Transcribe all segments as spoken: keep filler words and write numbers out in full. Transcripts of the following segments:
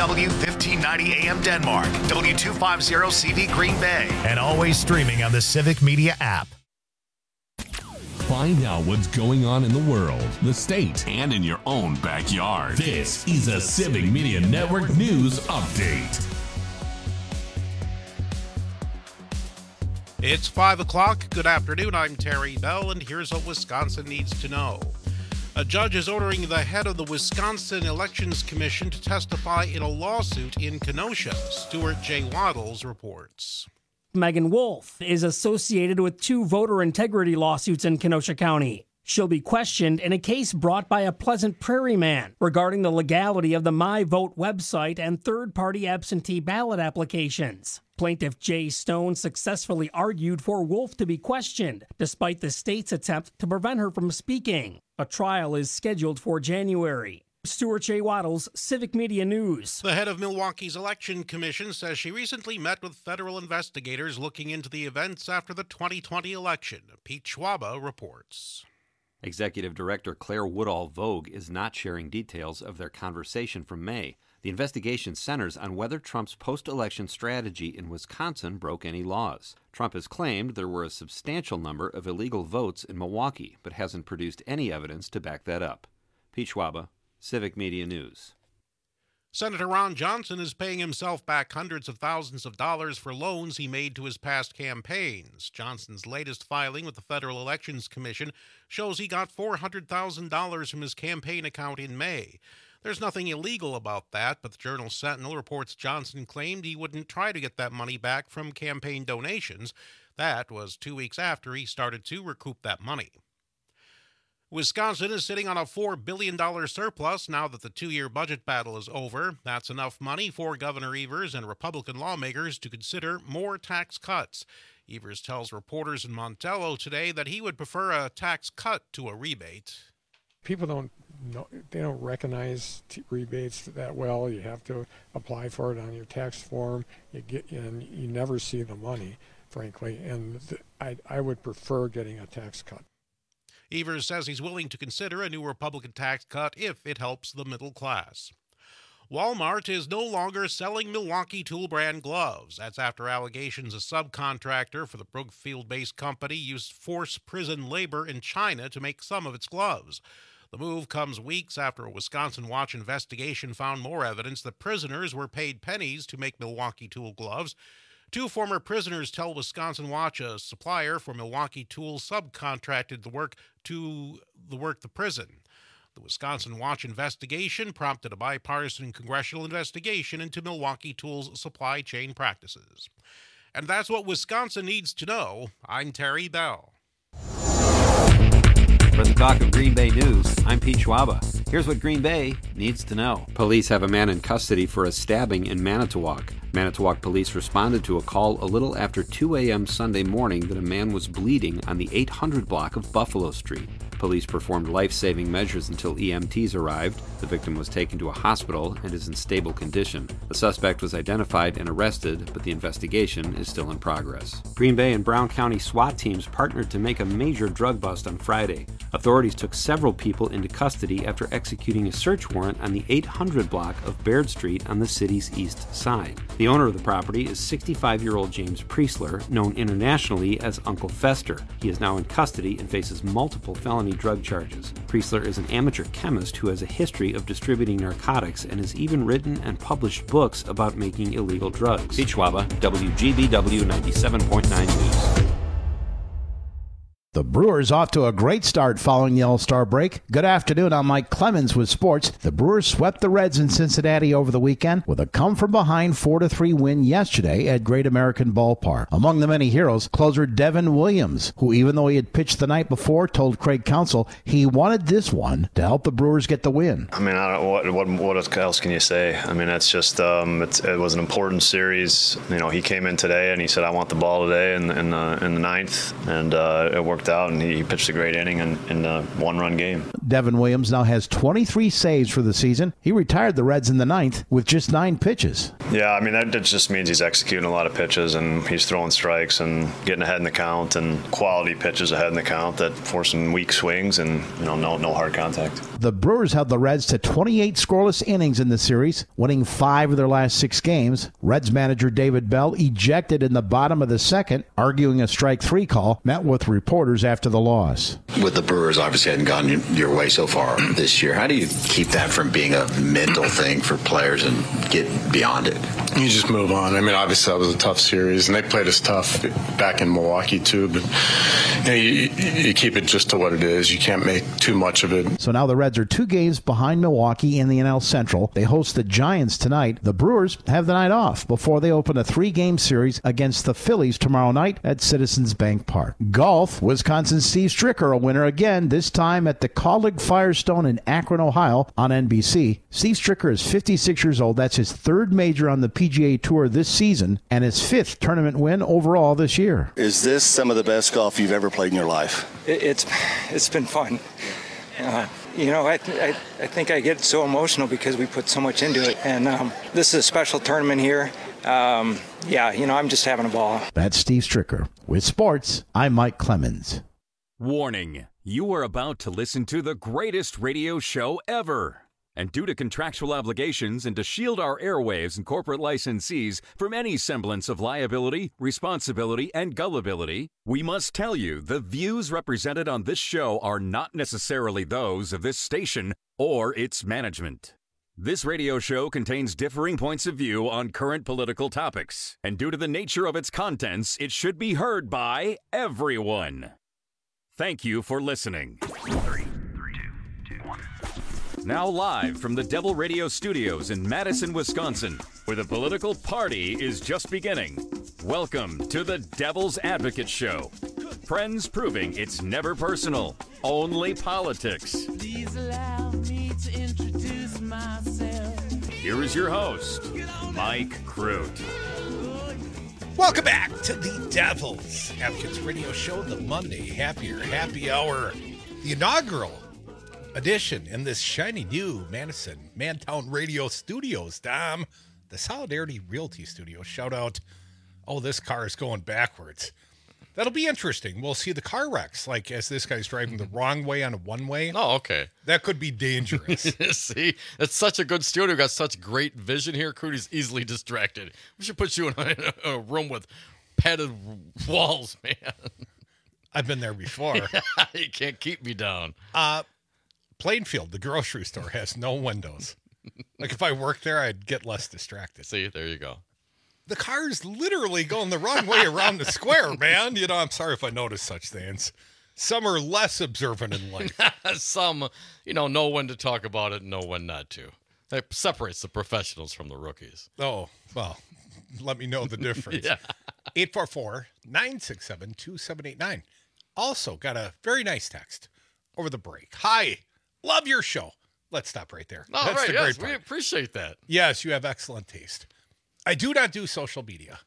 W fifteen ninety A M Denmark, W two fifty C V Green Bay, and always streaming on the Civic Media app. Find out what's going on in the world, the state, and in your own backyard. This is a Civic Media Network News Update. It's five o'clock. Good afternoon. I'm Terry Bell, and here's what Wisconsin needs to know. A judge is ordering the head of the Wisconsin Elections Commission to testify in a lawsuit in Kenosha. Stuart J. Waddles reports. Megan Wolf is associated with two voter integrity lawsuits in Kenosha County. She'll be questioned in a case brought by a Pleasant Prairie man regarding the legality of the MyVote website and third-party absentee ballot applications. Plaintiff Jay Stone successfully argued for Wolf to be questioned, despite the state's attempt to prevent her from speaking. A trial is scheduled for January. Stuart J. Waddles, Civic Media News. The head of Milwaukee's Election Commission says she recently met with federal investigators looking into the events after the twenty twenty election. Pete Schwaba reports. Executive Director Claire Woodall-Vogue is not sharing details of their conversation from May. The investigation centers on whether Trump's post-election strategy in Wisconsin broke any laws. Trump has claimed there were a substantial number of illegal votes in Milwaukee, but hasn't produced any evidence to back that up. Pete Schwaba, Civic Media News. Senator Ron Johnson is paying himself back hundreds of thousands of dollars for loans he made to his past campaigns. Johnson's latest filing with the Federal Elections Commission shows he got four hundred thousand dollars from his campaign account in May. There's nothing illegal about that, but the Journal Sentinel reports Johnson claimed he wouldn't try to get that money back from campaign donations. That was two weeks after he started to recoup that money. Wisconsin is sitting on a four billion dollars surplus now that the two-year budget battle is over. That's enough money for Governor Evers and Republican lawmakers to consider more tax cuts. Evers tells reporters in Montello today that he would prefer a tax cut to a rebate. People don't know, they don't recognize t- rebates that well. You have to apply for it on your tax form. You get, and you never see the money, frankly. And th- I, I would prefer getting a tax cut. Evers says he's willing to consider a new Republican tax cut if it helps the middle class. Walmart is no longer selling Milwaukee Tool brand gloves. That's after allegations a subcontractor for the Brookfield-based company used forced prison labor in China to make some of its gloves. The move comes weeks after a Wisconsin Watch investigation found more evidence that prisoners were paid pennies to make Milwaukee Tool gloves. Two former prisoners tell Wisconsin Watch a supplier for Milwaukee Tool subcontracted the work to the work the prison. The Wisconsin Watch investigation prompted a bipartisan congressional investigation into Milwaukee Tool's supply chain practices. And that's what Wisconsin needs to know. I'm Terry Bell. For the talk of Green Bay News, I'm Pete Schwaba. Here's what Green Bay needs to know. Police have a man in custody for a stabbing in Manitowoc. Manitowoc police responded to a call a little after two a.m. Sunday morning that a man was bleeding on the eight hundred block of Buffalo Street. Police performed life-saving measures until E M Ts arrived. The victim was taken to a hospital and is in stable condition. The suspect was identified and arrested, but the investigation is still in progress. Green Bay and Brown County SWAT teams partnered to make a major drug bust on Friday. Authorities took several people into custody after executing a search warrant on the eight hundred block of Baird Street on the city's east side. The owner of the property is sixty-five-year-old James Priestler, known internationally as Uncle Fester. He is now in custody and faces multiple felony drug charges. Priestler is an amateur chemist who has a history of distributing narcotics and has even written and published books about making illegal drugs. Pete Schwaba, W G B W ninety-seven point nine News. The Brewers off to a great start following the All-Star break. Good afternoon, I'm Mike Clemens with sports. The Brewers swept the Reds in Cincinnati over the weekend with a come-from-behind four to three win yesterday at Great American Ballpark. Among the many heroes, closer Devin Williams, who even though he had pitched the night before, told Craig Counsell he wanted this one to help the Brewers get the win. I mean, I don't what what what else can you say? I mean, that's just um, it's, it was an important series. You know, he came in today and he said, "I want the ball today in, in the in the ninth," and uh, it worked worked out, and he, he pitched a great inning in, in a one-run game. Devin Williams now has twenty-three saves for the season. He retired the Reds in the ninth with just nine pitches. Yeah, I mean, that, that just means he's executing a lot of pitches, and he's throwing strikes and getting ahead in the count, and quality pitches ahead in the count that force some weak swings and, you know, no, no hard contact. The Brewers held the Reds to twenty-eight scoreless innings in the series, winning five of their last six games. Reds manager David Bell, ejected in the bottom of the second, arguing a strike three call, met with reporters after the loss. With the Brewers obviously hadn't gone your way so far this year, how do you keep that from being a mental thing for players and get beyond it? You just move on. I mean, obviously that was a tough series, and they played us tough back in Milwaukee too, but you know, you, you keep it just to what it is. You can't make too much of it. So now the Reds are two games behind Milwaukee in the N L Central. They host the Giants tonight. The Brewers have the night off before they open a three-game series against the Phillies tomorrow night at Citizens Bank Park. Golf, Wisconsin's Steve Stricker a winner again, this time at the Kaulig Firestone in Akron, Ohio on N B C. Steve Stricker is fifty-six years old. That's his third major on the P G A Tour this season and his fifth tournament win overall this year. Is this some of the best golf you've ever played in your life? It, it's it's been fun. Uh, you know, I, I I think I get so emotional because we put so much into it, and um, this is a special tournament here. Um, yeah, you know, I'm just having a ball. That's Steve Stricker. With sports, I'm Mike Clemens. Warning, you are about to listen to the greatest radio show ever. And due to contractual obligations and to shield our airwaves and corporate licensees from any semblance of liability, responsibility, and gullibility, we must tell you the views represented on this show are not necessarily those of this station or its management. This radio show contains differing points of view on current political topics, and due to the nature of its contents, it should be heard by everyone. Thank you for listening. Now live from the Devil Radio Studios in Madison, Wisconsin, where the political party is just beginning. Welcome to the Devil's Advocate Show. Friends proving it's never personal, only politics. Please allow me to introduce myself. Here is your host, Mike Crute. Welcome back to the Devil's Advocates Radio Show, the Monday Happier Happy Hour, the inaugural edition in this shiny new Madison Mantown Radio Studios. Dom, the Solidarity Realty Studio. Shout out. Oh, this car is going backwards. That'll be interesting. We'll see the car wrecks, like as this guy's driving the wrong way on a one-way. Oh, okay. That could be dangerous. See, it's such a good studio. We've got such great vision here. Crudy's easily distracted. We should put you in a, in a room with padded walls, man. I've been there before. You can't keep me down. Uh, Plainfield, the grocery store, has no windows. Like if I worked there, I'd get less distracted. See, there you go. The car's literally going the wrong way around the square, man. You know, I'm sorry if I notice such things. Some are less observant in life. Some, you know, know when to talk about it and know when not to. That separates the professionals from the rookies. Oh, well, let me know the difference. Yeah. eight four four, nine six seven, two seven eight nine. Also got a very nice text over the break. Hi, love your show. Let's stop right there. All That's right, the yes, great part. we appreciate that. Yes, you have excellent taste. I do not do social media,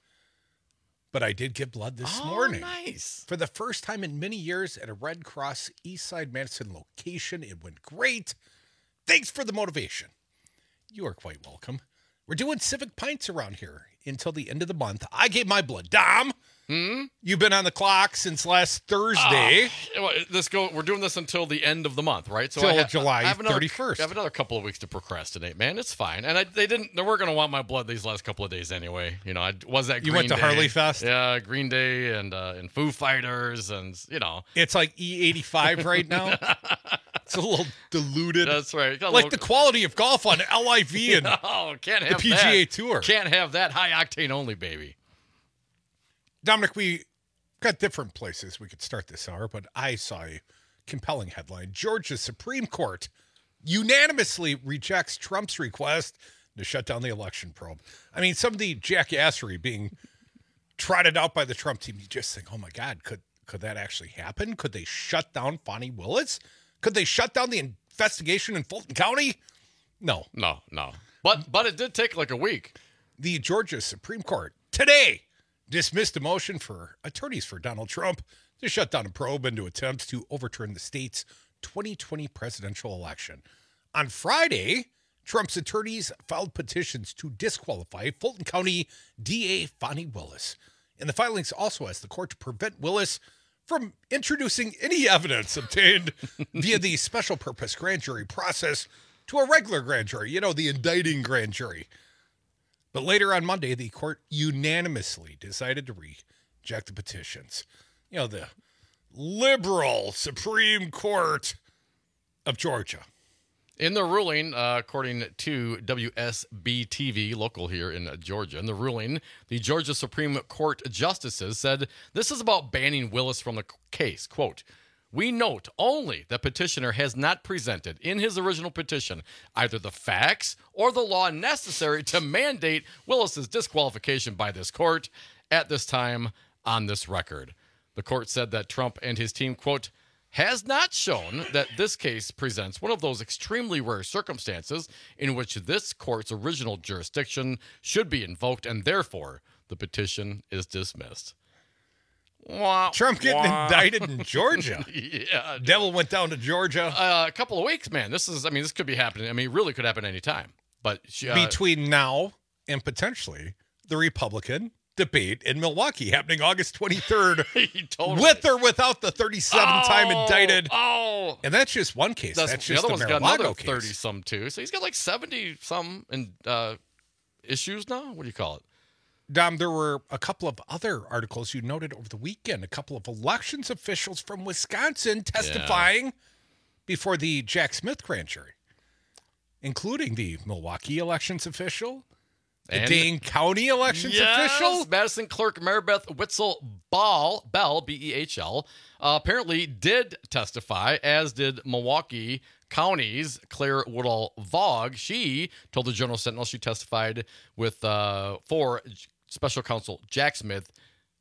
but I did give blood this oh, morning. Nice. For the first time in many years at a Red Cross Eastside Madison location. It went great. Thanks for the motivation. You are quite welcome. We're doing Civic Pints around here until the end of the month. I gave my blood. Dom, hmm? You've been on the clock since last Thursday. Uh, this go. We're doing this until the end of the month, right? So till July I have another, thirty-first. I have another couple of weeks to procrastinate, man. It's fine. And I, they didn't. They weren't going to want my blood these last couple of days anyway. You know, I was at Green You went to Day. Harley Fest? Yeah, Green Day and uh, and Foo Fighters, and you know, it's like E eighty-five right now. It's a little diluted. That's right. Like little... the quality of golf on L I V and oh, can't have the P G A that. Tour. Can't have that high octane only, baby. Dominic, we got different places we could start this hour, but I saw a compelling headline. Georgia's Supreme Court unanimously rejects Trump's request to shut down the election probe. I mean, some of the jackassery being trotted out by the Trump team, you just think, oh my God, could could that actually happen? Could they shut down Fani Willis? Could they shut down the investigation in Fulton County? No. No, no. But but it did take like a week. The Georgia Supreme Court today dismissed a motion for attorneys for Donald Trump to shut down a probe into attempts to overturn the state's twenty twenty presidential election. On Friday, Trump's attorneys filed petitions to disqualify Fulton County D A Fani Willis. And the filings also asked the court to prevent Willis from introducing any evidence obtained via the special purpose grand jury process to a regular grand jury, you know, the indicting grand jury. But later on Monday, the court unanimously decided to reject the petitions. You know, the liberal Supreme Court of Georgia. In the ruling, uh, according to W S B T V, local here in Georgia, in the ruling, the Georgia Supreme Court justices said this is about banning Willis from the case. Quote, "We note only that petitioner has not presented in his original petition either the facts or the law necessary to mandate Willis's disqualification by this court at this time on this record." The court said that Trump and his team, quote, has not shown that this case presents one of those extremely rare circumstances in which this court's original jurisdiction should be invoked, and therefore the petition is dismissed. Wah, Trump getting wah. indicted in Georgia. Yeah. Devil went down to Georgia. Uh, a couple of weeks, man. This is, I mean, this could be happening. I mean, it really could happen any time. But uh, between now and potentially the Republican debate in Milwaukee happening August twenty-third totally. with or without the thirty-seven time oh, indicted. Oh, and that's just one case. That's, that's just the the, other one's got Mar-a-Lago another case. thirty some too. So he's got like seventy some in uh, issues now. What do you call it? Dom, there were a couple of other articles you noted over the weekend. A couple of elections officials from Wisconsin testifying yeah. before the Jack Smith grand jury, including the Milwaukee elections official, the and Dane County elections yes, official, Madison Clerk Maribeth Witzel Ball, Bell, B E H L, uh, apparently did testify, as did Milwaukee County's Claire Woodall Vogue. She told the Journal Sentinel she testified with uh, for Special Counsel Jack Smith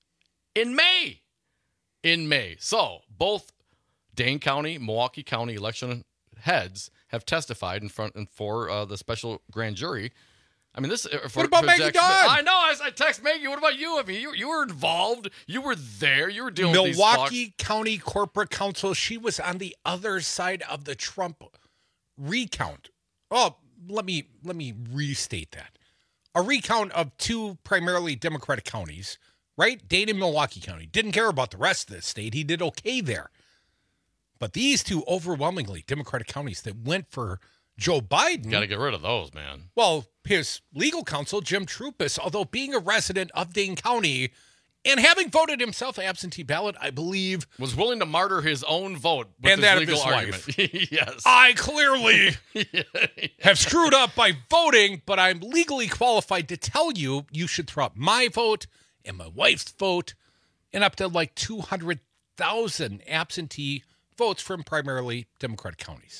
in May. In May. So both Dane County, Milwaukee County election heads have testified in front and for uh, the special grand jury. I mean, this. For, what about for Maggie Jack Dodd? Smith. I know. I, I text Maggie. What about you? I mean, you you were involved. You were there. You were dealing with these Milwaukee County Corporate Counsel. She was on the other side of the Trump recount. Oh, let me let me restate that. A recount of two primarily Democratic counties, right? Dane and Milwaukee County. Didn't care about the rest of the state. He did okay there. But these two overwhelmingly Democratic counties that went for Joe Biden. Got to get rid of those, man. Well, his legal counsel, Jim Trupis, although being a resident of Dane County and having voted himself absentee ballot, I believe, was willing to martyr his own vote with and his that legal of his argument. wife. Yes. I clearly yeah, yeah. have screwed up by voting, but I'm legally qualified to tell you you should throw out my vote and my wife's vote and up to like two hundred thousand absentee votes from primarily Democratic counties.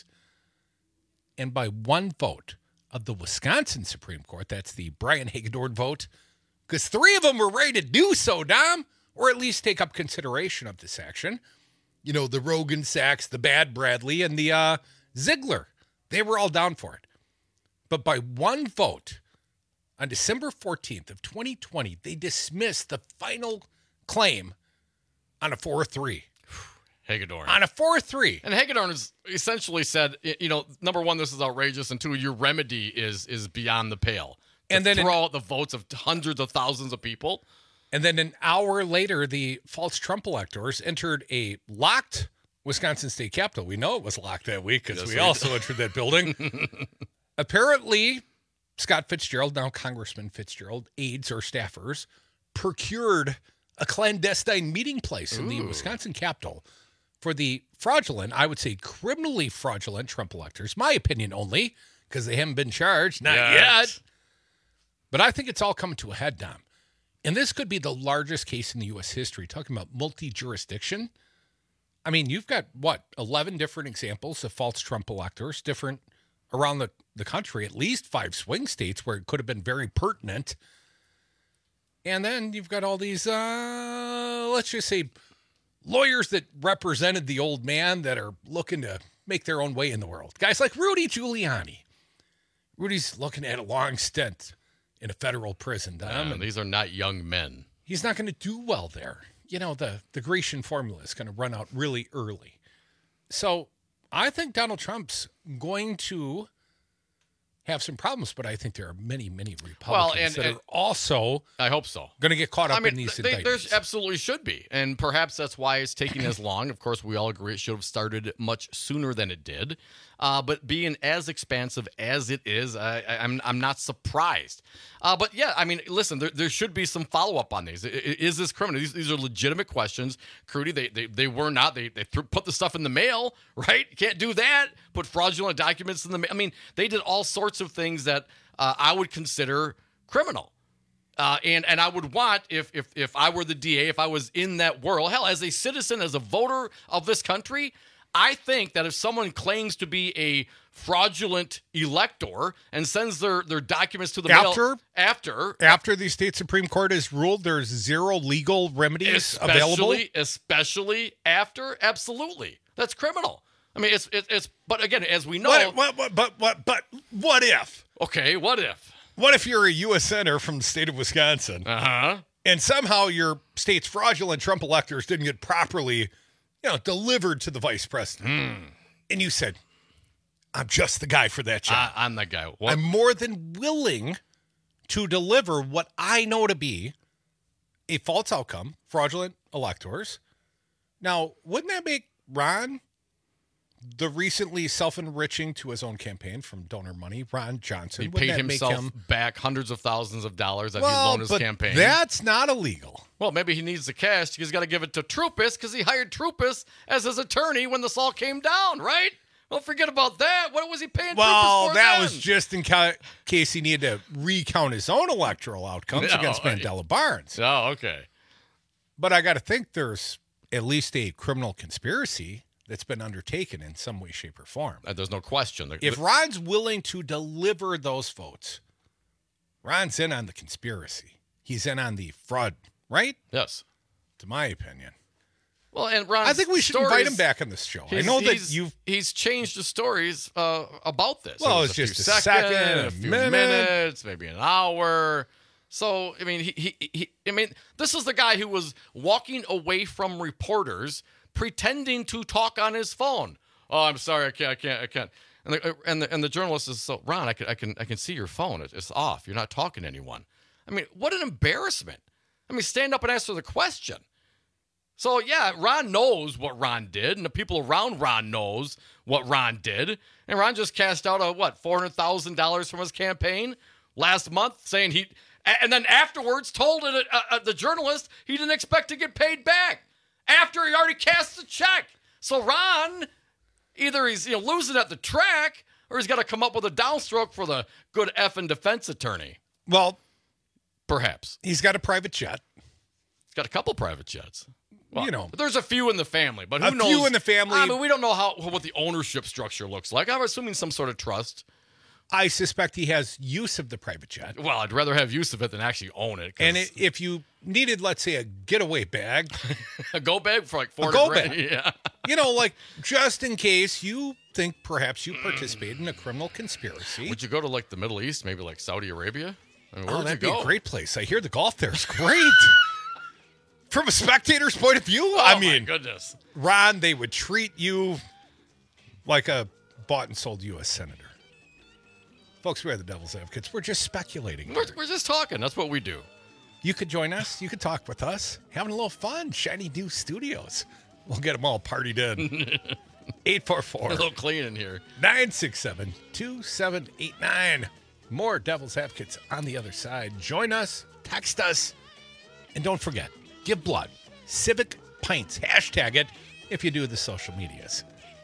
And by one vote of the Wisconsin Supreme Court, that's the Brian Hagedorn vote, because three of them were ready to do so, Dom, or at least take up consideration of this action. You know, the Rogan Sachs, the Bad Bradley, and the uh, Ziegler. They were all down for it. But by one vote, on December fourteenth of twenty twenty, they dismissed the final claim on a four three. Hagedorn. On a four three. And Hagedorn has essentially said, you know, number one, this is outrageous, and two, your remedy is is beyond the pale. To and then throw an, out the votes of hundreds of thousands of people. And then an hour later, the false Trump electors entered a locked Wisconsin State Capitol. We know it was locked that week because yes, we, we also entered that building. Apparently, Scott Fitzgerald, now Congressman Fitzgerald, aides or staffers, procured a clandestine meeting place in Ooh. the Wisconsin Capitol for the fraudulent, I would say criminally fraudulent Trump electors. My opinion only, because they haven't been charged. Not yes. yet. But I think it's all coming to a head, Dom. And this could be the largest case in the U S history, talking about multi-jurisdiction. I mean, you've got, what, eleven different examples of false Trump electors, different around the, the country, at least five swing states where it could have been very pertinent. And then you've got all these, uh, let's just say, lawyers that represented the old man that are looking to make their own way in the world. Guys like Rudy Giuliani. Rudy's looking at a long stint in a federal prison, Dom. Yeah, and these are not young men. he's not going to do well there. You know, the, the Grecian formula is going to run out really early. So I think Donald Trump's going to have some problems, but I think there are many, many Republicans well, and, that and are also I hope so. going to get caught up I mean, in these they, indictments. There's absolutely should be, and perhaps that's why it's taking as long. Of course, we all agree it should have started much sooner than it did. Uh, but being as expansive as it is, I, I, I'm I'm not surprised. Uh, but yeah, I mean, listen, there, there should be some follow up on these. Is this criminal? These, these are legitimate questions, Crudy. They they, they were not. They they threw, put the stuff in the mail, right? You can't do that. Put fraudulent documents in the mail. I mean, they did all sorts of things that uh, I would consider criminal. Uh, and and I would want, if if if I were the D A, if I was in that world, hell, as a citizen, as a voter of this country, I think that if someone claims to be a fraudulent elector and sends their, their documents to the after, mail after after the state Supreme Court has ruled there's zero legal remedies especially, available, especially after, absolutely, that's criminal. I mean, it's it's, it's but again, as we know, what, what, what, but what but what if? Okay, what if? What if you're a U S senator from the state of Wisconsin, uh-huh. and somehow your state's fraudulent Trump electors didn't get properly, you know, delivered to the vice president, mm. and you said, "I'm just the guy for that job. I, I'm the guy. What? I'm more than willing to deliver what I know to be a false outcome, fraudulent electors." Now, wouldn't that make Ron, the recently self-enriching to his own campaign from donor money, Ron Johnson, he wouldn't paid that make himself him back hundreds of thousands of dollars that well, he loaned his but campaign? That's not illegal. Well, maybe he needs the cash. He's got to give it to Troupis because he hired Troupis as his attorney when this all came down, right? Well, forget about that. What was he paying well, Troupis for that then? was just in ca- case he needed to recount his own electoral outcomes No, against Mandela Barnes. Oh, okay. But I got to think there's at least a criminal conspiracy that's been undertaken in some way, shape, or form. Uh, there's no question. The, If Ron's willing to deliver those votes, Ron's in on the conspiracy. He's in on the fraud, right? Yes. To my opinion. Well, and Ron, I think we should invite him back on this show. I know that he's, you've he's changed the stories uh, about this. Well, It was it's a just few a seconds, second, a a few minute. minutes, maybe an hour. So, I mean, he, he, he, I mean, this is the guy who was walking away from reporters, pretending to talk on his phone. Oh, I'm sorry, I can't, I can't, I can't. And the and the, and the journalist is so, Ron, I can, I can, I can see your phone. It's off. You're not talking to anyone. I mean, what an embarrassment. I mean, stand up and answer the question. So, yeah, Ron knows what Ron did, and the people around Ron knows what Ron did. And Ron just cashed out, a, what, four hundred thousand dollars from his campaign last month, saying he, and then afterwards told it, uh, uh, the journalist he didn't expect to get paid back after he already cast the check. So Ron, either he's you know losing at the track, or he's got to come up with a downstroke for the good effing defense attorney. Well, perhaps. He's got a private jet. He's got a couple private jets. Well, you know, there's a few in the family, but who a knows? few in the family. I mean, we don't know how what the ownership structure looks like. I'm assuming some sort of trust. I suspect he has use of the private jet. Well, I'd rather have use of it than actually own it. And it, if you needed, let's say, a getaway bag, a go bag for like four a go grand, bag, yeah. You know, like just in case you think perhaps you participated in a criminal conspiracy. Would you go to like the Middle East, maybe like Saudi Arabia? I mean, where oh, would that'd you be go? a great place. I hear the golf there is great. From a spectator's point of view, Oh, I my mean, goodness. Ron, they would treat you like a bought and sold U S senator. Folks, we are the devil's advocates. We're just speculating. We're, we're just talking. That's what we do. You could join us. You could talk with us. Having a little fun. Shiny New Studios. We'll get them all partied in. eight four four. A little clean in here. nine six seven, two seven eight nine. More devil's advocates on the other side. Join us. Text us. And don't forget, give blood. Civic Pints. Hashtag it if you do the social medias.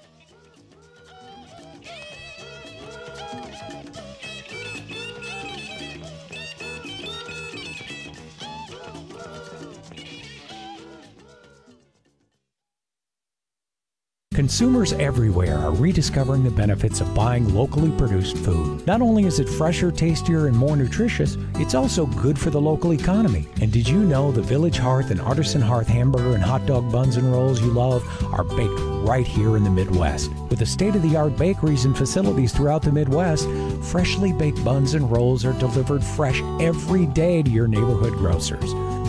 Consumers everywhere are rediscovering the benefits of buying locally produced food. Not only is it fresher, tastier, and more nutritious, it's also good for the local economy. And did you know the Village Hearth and Artisan Hearth hamburger and hot dog buns and rolls you love are baked right here in the Midwest? With the state-of-the-art bakeries and facilities throughout the Midwest, freshly baked buns and rolls are delivered fresh every day to your neighborhood grocers.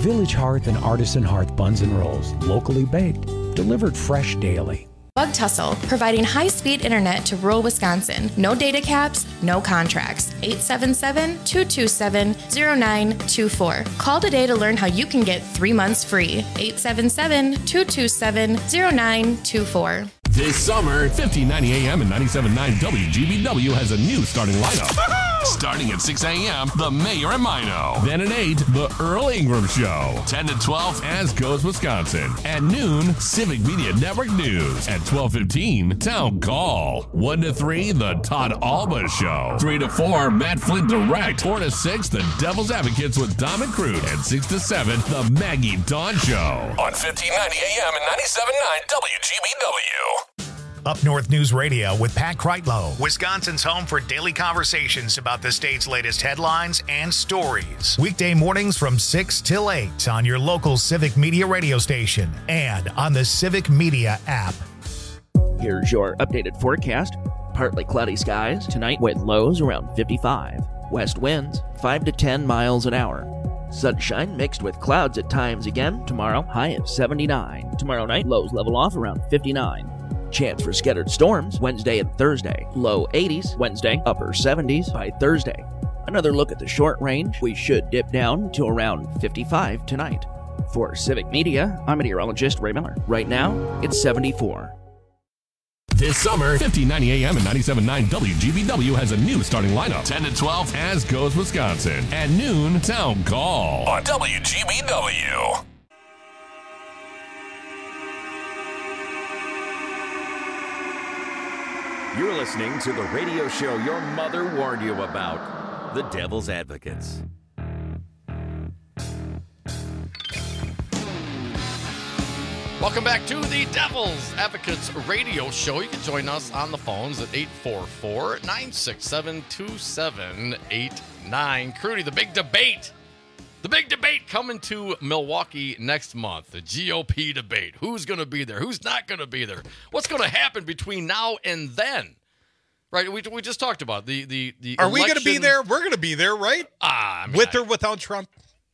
Village Hearth and Artisan Hearth buns and rolls, locally baked, delivered fresh daily. Bug Tussle, providing high-speed internet to rural Wisconsin. No data caps, no contracts. eight seven seven, two two seven, zero nine two four. Call today to learn how you can get three months free. eight seven seven, two two seven, zero nine two four. This summer, fifteen ninety A M and ninety-seven point nine W G B W has a new starting lineup. Starting at six A M, The Mayor and Mino. Then at eight, The Earl Ingram Show. ten to twelve, As Goes Wisconsin. At noon, Civic Media Network News. At twelve fifteen, Town Call. one to three, The Todd Alba Show. three to four, Matt Flint Direct. four to six, The Devil's Advocates with Dom and Cruz. And six to seven, The Maggie Dawn Show. On fifteen ninety A M and ninety-seven point nine W G B W. Up North News Radio with Pat Kreitlow, Wisconsin's home for daily conversations about the state's latest headlines and stories. Weekday mornings from six till eight on your local Civic Media radio station and on the Civic Media app. Here's your updated forecast. Partly cloudy skies tonight with lows around fifty-five. West winds five to ten miles an hour. Sunshine mixed with clouds at times again. Tomorrow, high of seventy-nine. Tomorrow night, lows level off around fifty-nine. Chance for scattered storms Wednesday and Thursday. Low eighties Wednesday, upper seventies by Thursday. Another look at the short range. We should dip down to around fifty-five tonight. For Civic Media, I'm meteorologist Ray Miller. Right now, it's seventy-four. This summer, fifteen ninety A M and ninety-seven point nine W G B W has a new starting lineup. ten to twelve, As Goes Wisconsin. At noon, Town Call. On W G B W. You're listening to the radio show your mother warned you about, The Devil's Advocates. Welcome back to the Devil's Advocates radio show. You can join us on the phones at eight four four, nine six seven, two seven eight nine. Crudy, the big debate. The big debate coming to Milwaukee next month. The G O P debate. Who's going to be there? Who's not going to be there? What's going to happen between now and then? Right, we, we just talked about the the the. Are election. we going to be there? We're going to be there, right? Ah, I mean, with I, or without Trump?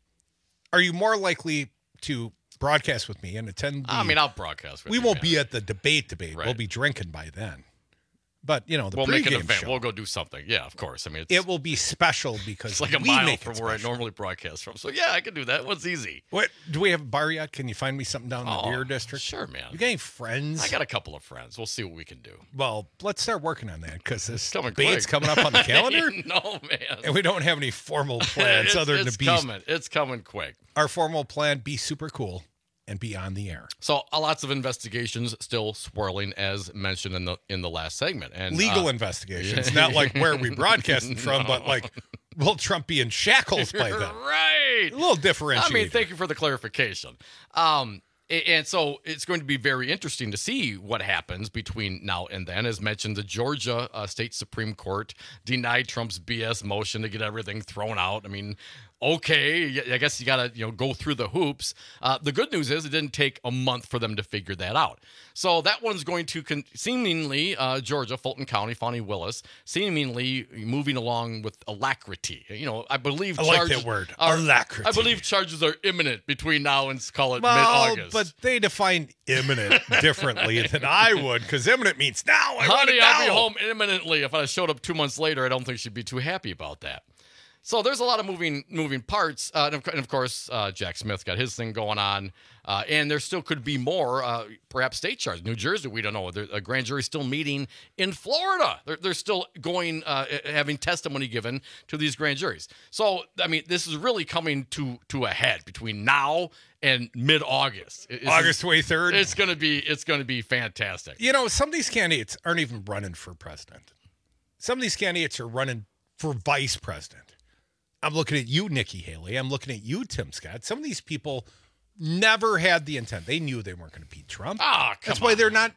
Are you more likely to broadcast with me and attend? The, I mean, I'll broadcast with we you. We won't man. be at the debate debate. Right. We'll be drinking by then. But, you know, the we'll make an pregame event. show, We'll go do something. Yeah, of course. I mean, it's, it will be special because it's like a we mile make from it where I special. normally broadcast from. So, yeah, I can do that. What's easy? What, do we have a bar yet? Can you find me something down in oh, the beer district? Sure, man. You got any friends? I got a couple of friends. We'll see what we can do. Well, let's start working on that because this coming debate's quick. coming up on the calendar. No, man. And we don't have any formal plans it's, other it's than be coming. It's coming quick. Our formal plan, be super cool and be on the air. So uh, lots of investigations still swirling, as mentioned in the in the last segment, and legal uh, investigations, not like where we broadcasting from, no. but like, will Trump be in shackles by then? Right. A little differentiated. I mean, thank you for the clarification. Um, and so it's going to be very interesting to see what happens between now and then. As mentioned, the Georgia uh, State Supreme Court denied Trump's B S motion to get everything thrown out. I mean, okay, I guess you got to you know go through the hoops. Uh, the good news is it didn't take a month for them to figure that out. So that one's going to con- seemingly, uh, Georgia, Fulton County, Fani Willis, seemingly moving along with alacrity. You know, I believe I like charges that word, are, alacrity. I believe charges are imminent between now and call it well, mid-August. but they define imminent differently than I would, because imminent means now. I want Honey, it I'll be now. home imminently. If I showed up two months later, I don't think she'd be too happy about that. So there's a lot of moving moving parts. Uh, and, of, and of course, uh, Jack Smith got his thing going on. Uh, and there still could be more, uh, perhaps state charges. New Jersey, we don't know. There, a grand jury still meeting in Florida. They're, they're still going, uh, having testimony given to these grand juries. So, I mean, this is really coming to to a head between now and mid-August. It's, August twenty-third. It's going to be it's going to be fantastic. You know, some of these candidates aren't even running for president. Some of these candidates are running for vice president. I'm looking at you, Nikki Haley. I'm looking at you, Tim Scott. Some of these people never had the intent. They knew they weren't going to beat Trump. Ah, come That's why on. they're not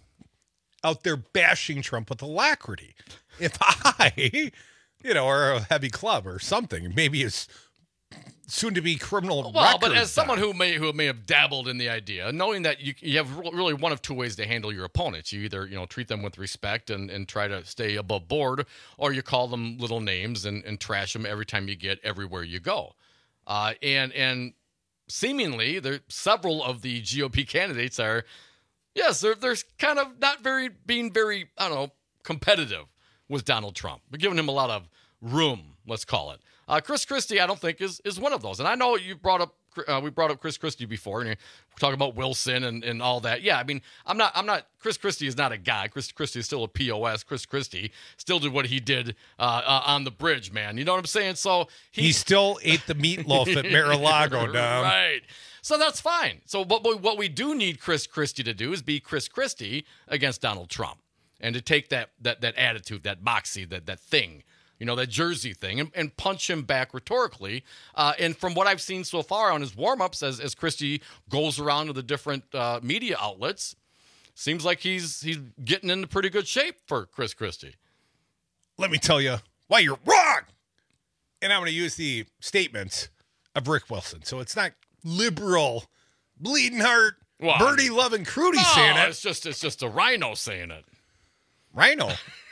out there bashing Trump with alacrity. If I, you know, or a heavy club or something, maybe it's soon to be criminal Well, but records as someone on. who may who may have dabbled in the idea, knowing that you you have really one of two ways to handle your opponents. You either you know treat them with respect and, and try to stay above board, or you call them little names and, and trash them every time you get everywhere you go. Uh, and and seemingly there several of the G O P candidates are, yes, they're, they're kind of not very being very, I don't know, competitive with Donald Trump. We're giving him a lot of room, let's call it. Uh, Chris Christie, I don't think, is is one of those. And I know you brought up uh, we brought up Chris Christie before, and we're talking about Wilson and, and all that. Yeah, I mean, I'm not, I'm not. Chris Christie is not a guy. Chris Christie is still a P O S. Chris Christie still did what he did uh, uh, on the bridge, man. You know what I'm saying? So he, he still ate the meatloaf at Mar-a-Lago, Dom. Right. So that's fine. So what what we do need Chris Christie to do is be Chris Christie against Donald Trump, and to take that that that attitude, that moxie, that that thing. You know, that Jersey thing, and, and punch him back rhetorically. Uh, and from what I've seen so far on his warm-ups, as, as Christie goes around to the different uh, media outlets, seems like he's he's getting into pretty good shape for Chris Christie. Let me tell you why you're wrong. And I'm going to use the statements of Rick Wilson. So it's not liberal, bleeding heart, well, birdie loving Crudy no, saying it. It's just, it's just a rhino saying it. Rhino?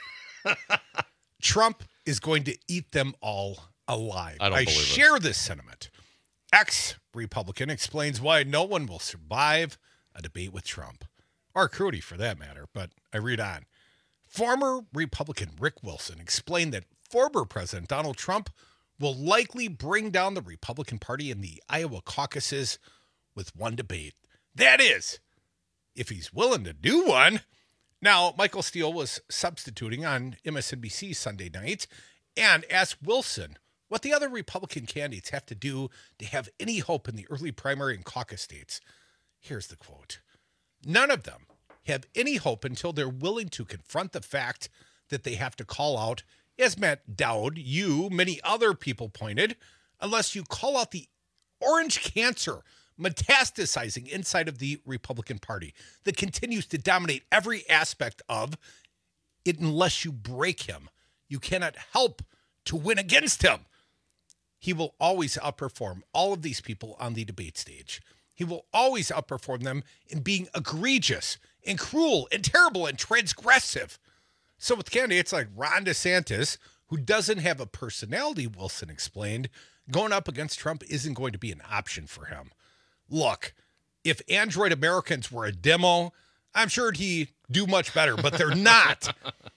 Trump is going to eat them all alive. I don't I believe it. share this sentiment. Ex-Republican explains why no one will survive a debate with Trump. Or Crudy, for that matter, but I read on. Former Republican Rick Wilson explained that former President Donald Trump will likely bring down the Republican Party in the Iowa caucuses with one debate. That is, if he's willing to do one. Now, Michael Steele was substituting on M S N B C Sunday night and asked Wilson what the other Republican candidates have to do to have any hope in the early primary and caucus states. Here's the quote. None of them have any hope until they're willing to confront the fact that they have to call out, as Matt Dowd, you, many other people pointed, unless you call out the orange cancer metastasizing inside of the Republican Party that continues to dominate every aspect of it. Unless you break him, you cannot help to win against him. He will always outperform all of these people on the debate stage. He will always outperform them in being egregious and cruel and terrible and transgressive. So with candidates like Ron DeSantis, who doesn't have a personality, Wilson explained, going up against Trump isn't going to be an option for him. Look, if Android Americans were a demo, I'm sure he'd do much better, but they're not.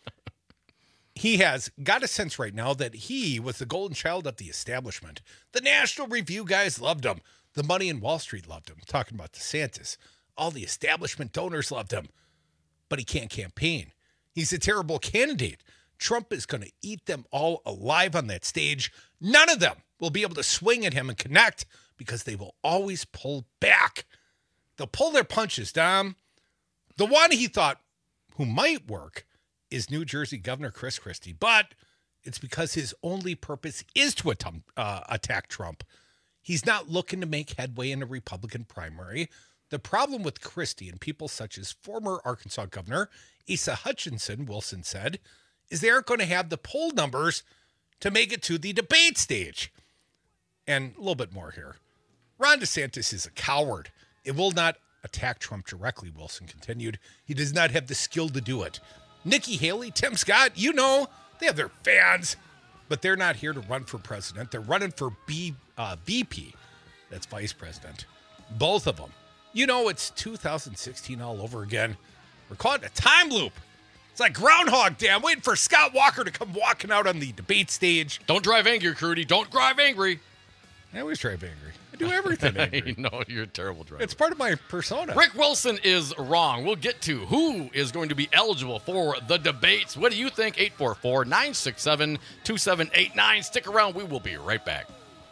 He has got a sense right now that he was the golden child of the establishment. The National Review guys loved him. The money in Wall Street loved him. Talking about DeSantis. All the establishment donors loved him. But he can't campaign. He's a terrible candidate. Trump is going to eat them all alive on that stage. None of them will be able to swing at him and connect because they will always pull back. They'll pull their punches, Dom. The one he thought who might work is New Jersey Governor Chris Christie, but it's because his only purpose is to attempt, uh, attack Trump. He's not looking to make headway in a Republican primary. The problem with Christie and people such as former Arkansas Governor Asa Hutchinson, Wilson said, is they aren't going to have the poll numbers to make it to the debate stage. And a little bit more here. Ron DeSantis is a coward. It will not attack Trump directly, Wilson continued. He does not have the skill to do it. Nikki Haley, Tim Scott, you know, they have their fans, but they're not here to run for president. They're running for B, uh, V P. That's vice president. Both of them. You know, it's two thousand sixteen all over again. We're caught in a time loop. It's like Groundhog Day. I'm waiting for Scott Walker to come walking out on the debate stage. Don't drive angry, Crudy. Don't drive angry. I always drive angry. I do everything angry. No, you're a terrible driver. It's part of my persona. Rick Wilson is wrong. We'll get to who is going to be eligible for the debates. What do you think? eight four four, nine six seven, two seven eight nine. Stick around. We will be right back.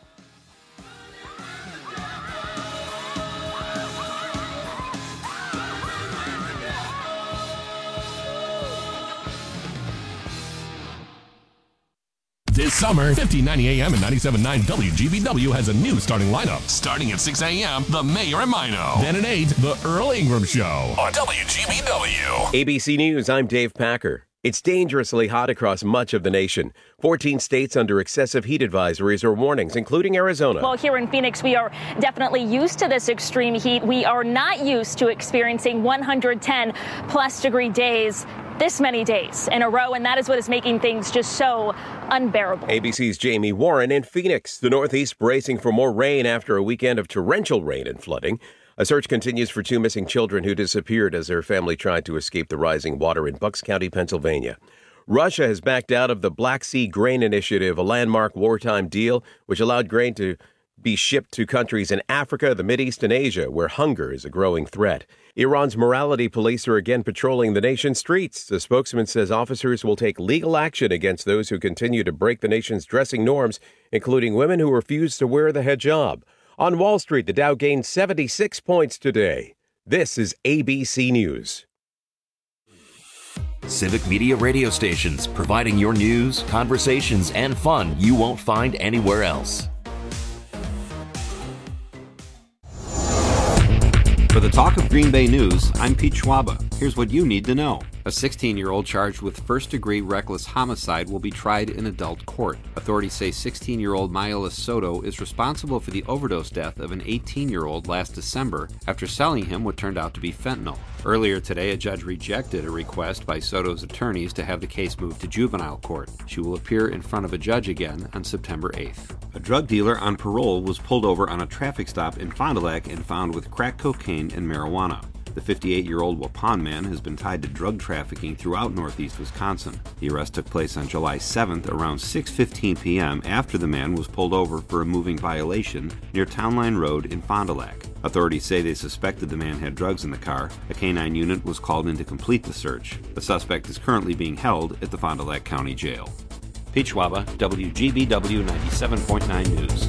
This summer, fifteen ninety A M and ninety-seven point nine W G B W has a new starting lineup. Starting at six A M, The Mayor and Mino. Then at eight, The Earl Ingram Show. On W G B W. A B C News, I'm Dave Packer. It's dangerously hot across much of the nation. fourteen states under excessive heat advisories or warnings, including Arizona. Well, here in Phoenix, we are definitely used to this extreme heat. We are not used to experiencing one hundred ten plus degree days this many days in a row, and that is what is making things just so unbearable. A B C's Jamie Warren in Phoenix. The Northeast bracing for more rain after a weekend of torrential rain and flooding. A search continues for two missing children who disappeared as their family tried to escape the rising water in Bucks County, Pennsylvania. Russia has backed out of the Black Sea Grain Initiative, a landmark wartime deal which allowed grain to be shipped to countries in Africa, the Mideast, and Asia, where hunger is a growing threat. Iran's morality police are again patrolling the nation's streets. The spokesman says officers will take legal action against those who continue to break the nation's dressing norms, including women who refuse to wear the hijab. On Wall Street, the Dow gained seventy-six points today. This is A B C News. Civic Media radio stations, providing your news, conversations, and fun you won't find anywhere else. For the Talk of Green Bay News, I'm Pete Schwaba. Here's what you need to know. A sixteen-year-old charged with first-degree reckless homicide will be tried in adult court. Authorities say sixteen-year-old Miles Soto is responsible for the overdose death of an eighteen-year-old last December after selling him what turned out to be fentanyl. Earlier today, a judge rejected a request by Soto's attorneys to have the case moved to juvenile court. She will appear in front of a judge again on September eighth. A drug dealer on parole was pulled over on a traffic stop in Fond du Lac and found with crack cocaine and marijuana. The fifty-eight-year-old Waupun man has been tied to drug trafficking throughout northeast Wisconsin. The arrest took place on July seventh around six fifteen p.m. after the man was pulled over for a moving violation near Town Line Road in Fond du Lac. Authorities say they suspected the man had drugs in the car. A canine unit was called in to complete the search. The suspect is currently being held at the Fond du Lac County Jail. Pete Schwaba, W G B W ninety-seven point nine News.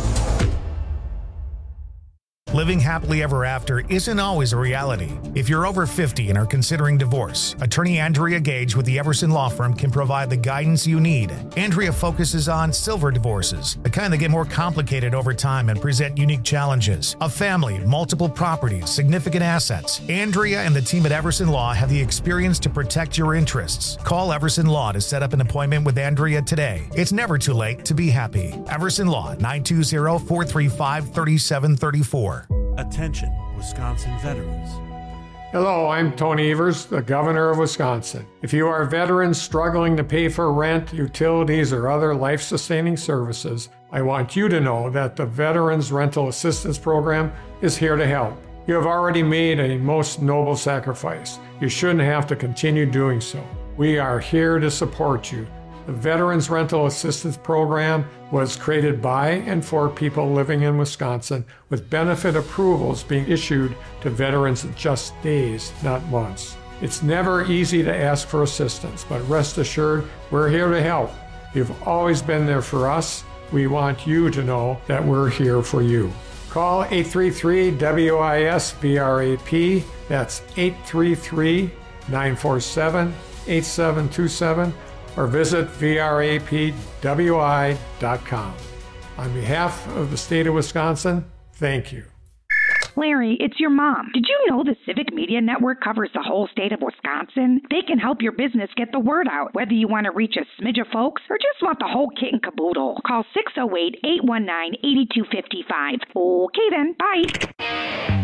Living happily ever after isn't always a reality. If you're over fifty and are considering divorce, attorney Andrea Gage with the Everson Law Firm can provide the guidance you need. Andrea focuses on silver divorces, the kind that get more complicated over time and present unique challenges. A family, multiple properties, significant assets. Andrea and the team at Everson Law have the experience to protect your interests. Call Everson Law to set up an appointment with Andrea today. It's never too late to be happy. Everson Law, nine two zero, four three five, three seven three four. Attention, Wisconsin veterans. Hello, I'm Tony Evers, the Governor of Wisconsin. If you are veterans struggling to pay for rent, utilities, or other life-sustaining services, I want you to know that the Veterans Rental Assistance Program is here to help. You have already made a most noble sacrifice. You shouldn't have to continue doing so. We are here to support you. The Veterans Rental Assistance Program was created by and for people living in Wisconsin, with benefit approvals being issued to veterans in just days, not months. It's never easy to ask for assistance, but rest assured, we're here to help. You've always been there for us. We want you to know that we're here for you. Call eight three three W I S V R A P. That's eight three three, nine four seven, eight seven two seven. or visit V R A P W I dot com. On behalf of the state of Wisconsin, thank you. Larry, it's your mom. Did you know the Civic Media Network covers the whole state of Wisconsin? They can help your business get the word out, whether you want to reach a smidge of folks or just want the whole kit and caboodle. Call six oh eight, eight one nine, eight two five five. Okay then, bye.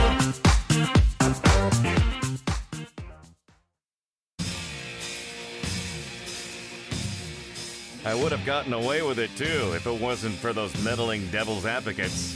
I would have gotten away with it, too, if it wasn't for those meddling devil's advocates.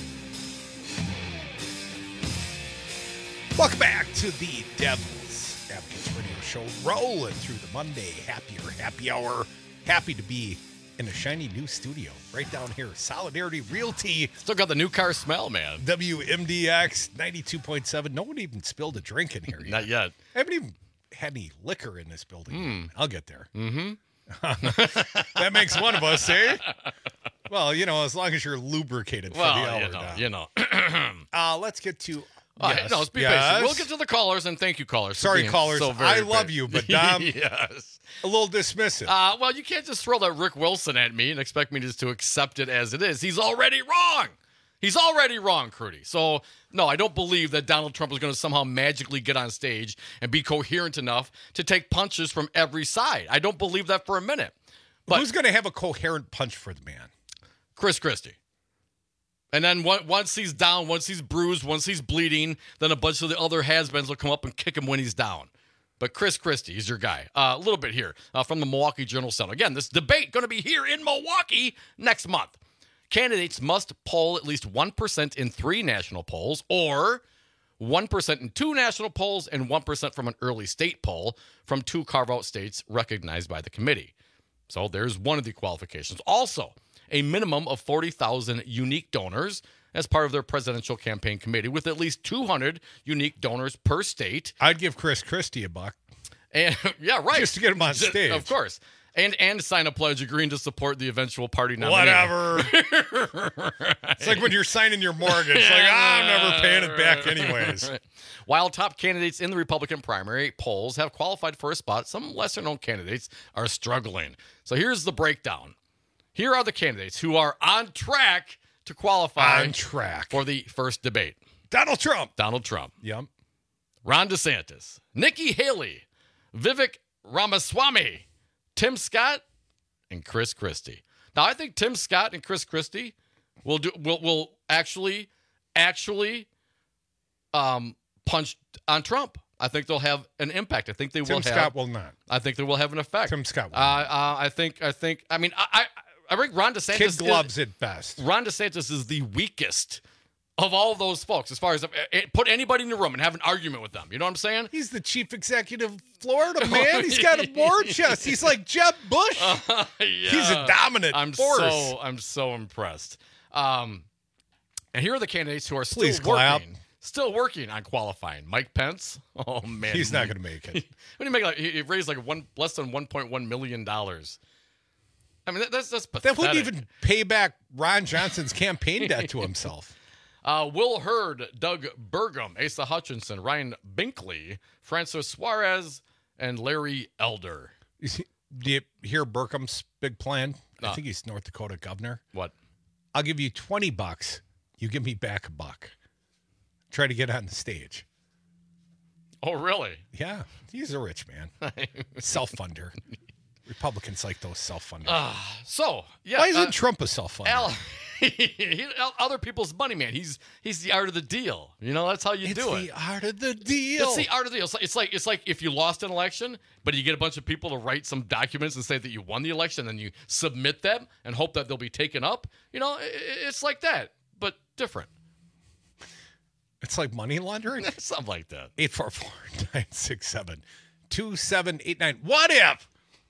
Welcome back to the Devil's Advocates Radio Show, rolling through the Monday happier happy hour. Happy to be in a shiny new studio right down here. Solidarity Realty. Still got the new car smell, man. W M D X ninety-two point seven. No one even spilled a drink in here yet. Not yet. I haven't even had any liquor in this building. Mm. I'll get there. Mm-hmm. That makes one of us, eh? Well, you know, as long as you're lubricated for well, the hour. You know, now. you know. uh, let's get to... Uh, yes. No, let's be yes. patient. We'll get to the callers, and thank you, callers. Sorry, callers. So very I love patient. you, but Dom, yes. a little dismissive. Uh, well, you can't just throw that Rick Wilson at me and expect me just to accept it as it is. He's already wrong. He's already wrong, Crudy. So, no, I don't believe that Donald Trump is going to somehow magically get on stage and be coherent enough to take punches from every side. I don't believe that for a minute. But who's going to have a coherent punch for the man? Chris Christie. And then once he's down, once he's bruised, once he's bleeding, then a bunch of the other has-beens will come up and kick him when he's down. But Chris Christie is your guy. Uh, a little bit here uh, from the Milwaukee Journal-Sentinel. Again, this debate going to be here in Milwaukee next month. Candidates must poll at least one percent in three national polls, or one percent in two national polls and one percent from an early state poll from two carve-out states recognized by the committee. So there's one of the qualifications. Also, a minimum of forty thousand unique donors as part of their presidential campaign committee, with at least two hundred unique donors per state. I'd give Chris Christie a buck. And yeah, right. Just to get him on stage. Of course. And and sign a pledge agreeing to support the eventual party nominee. Whatever. Right. It's like when you're signing your mortgage. Like, ah, I'm never paying it back anyways. Right. While top candidates in the Republican primary polls have qualified for a spot, some lesser-known candidates are struggling. So here's the breakdown. Here are the candidates who are on track to qualify on track for the first debate. Donald Trump. Donald Trump. Yep. Ron DeSantis. Nikki Haley. Vivek Ramaswamy. Tim Scott and Chris Christie. Now, I think Tim Scott and Chris Christie will do will will actually actually um, punch on Trump. I think they'll have an impact. I think they Tim will. Tim Scott have, will not. I think they will have an effect. Tim Scott will uh, uh, I think. I think. I mean, I. I I think Ron DeSantis Kid gloves is, at best. Ron DeSantis is the weakest of all those folks as far as uh, put anybody in the room and have an argument with them. You know what I'm saying? He's the chief executive of Florida, man. He's got a war chest. He's like Jeb Bush. Uh, yeah. He's a dominant I'm force. So, I'm so impressed. Um, and here are the candidates who are still Please working. Clap. Still working on qualifying. Mike Pence. Oh man, he's not going to make it. What do you make? Like he raised like one less than one point one million dollars. I mean, that, that's that's pathetic. That wouldn't even pay back Ron Johnson's campaign debt to himself. Uh, Will Hurd, Doug Burgum, Asa Hutchinson, Ryan Binkley, Francis Suarez, and Larry Elder. Do you hear Burgum's big plan? Uh, I think he's North Dakota governor. What? I'll give you twenty bucks. You give me back a buck. Try to get on the stage. Oh, really? Yeah. He's a rich man. Self-funder. Republicans like those self-funders. Uh, so, yeah. Why isn't uh, Trump a self-funder? Al, he, other people's money, man. He's he's the art of the deal. You know, that's how you it's do it. It's the art of the deal. It's the art of the deal. It's like, it's like it's like if you lost an election, but you get a bunch of people to write some documents and say that you won the election, and then you submit them and hope that they'll be taken up. You know, it, it's like that, but different. It's like money laundering? Something like that. eight four four, nine six seven, two seven eight nine. What if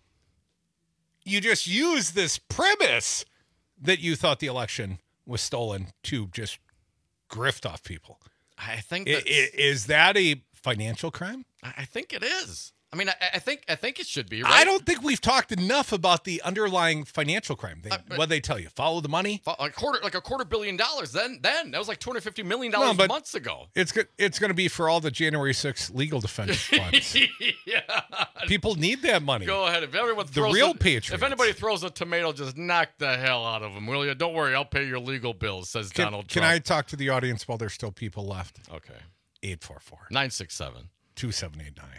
you just use this premise that you thought the election was stolen to just grift off people? I think I, I, is that a financial crime? I think it is. I mean, I, I think I think it should be. Right? I don't think we've talked enough about the underlying financial crime. They, uh, what they tell you? Follow the money. A quarter, like a quarter billion dollars. Then, then that was like two hundred fifty million dollars no, months ago. It's go- it's going to be for all the January sixth legal defense funds. Yeah, people need that money. Go ahead. If everyone the throws real a, patriots. If anybody throws a tomato, just knock the hell out of them, will you? Don't worry, I'll pay your legal bills. Says can, Donald Can Trump. I talk to the audience while there's still people left? Okay. eight four four, nine six seven, two seven eight nine.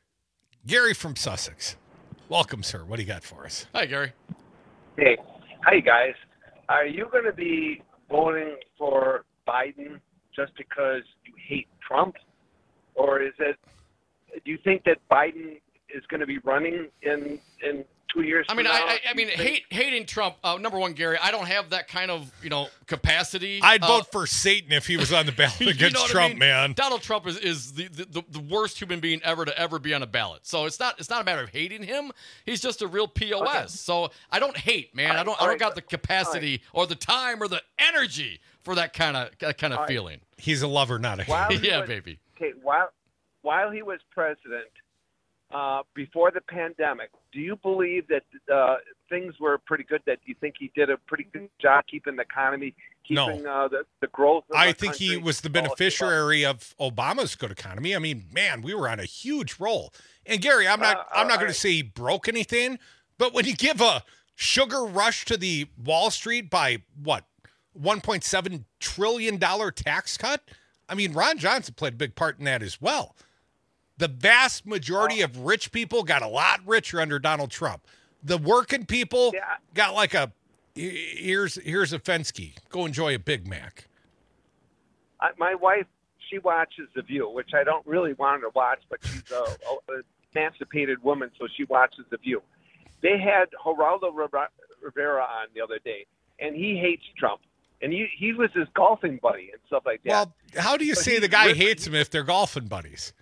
Gary from Sussex. Welcome, sir. What do you got for us? Hi, Gary. Hey. Hi, guys. Are you going to be voting for Biden just because you hate Trump? Or is it, do you think that Biden is going to be running in, in two years I mean, from I, now? I, I mean, hate, hating Trump, uh, number one, Gary, I don't have that kind of, you know, capacity. I'd uh, vote for Satan if he was on the ballot against you know Trump, I mean? man. Donald Trump is, is the, the, the worst human being ever to ever be on a ballot. So it's not it's not a matter of hating him. He's just a real P O S. Okay. So I don't hate, man. I don't I don't got the capacity right. or the time or the energy for that kind of that kind of All feeling. Right. He's a lover, not a hater. Yeah, was, baby. Okay, while while he was president, uh, before the pandemic, do you believe that uh, things were pretty good, that you think he did a pretty good job keeping the economy, keeping no. uh, the, the growth of I the think country? he was the beneficiary of Obama's good economy. I mean, man, we were on a huge roll. And Gary, I'm not uh, I'm not going right. to say he broke anything, but when you give a sugar rush to the Wall Street by, what, one point seven trillion dollars tax cut? I mean, Ron Johnson played a big part in that as well. The vast majority oh. of rich people got a lot richer under Donald Trump. The working people yeah. got like a, here's here's a Fensky. Go enjoy a Big Mac. I, my wife, she watches The View, which I don't really want her to watch, but she's a, a emancipated woman, so she watches The View. They had Geraldo Rivera on the other day, and he hates Trump. And he, he was his golfing buddy and stuff like that. Well, how do you but say the guy hates him if they're golfing buddies?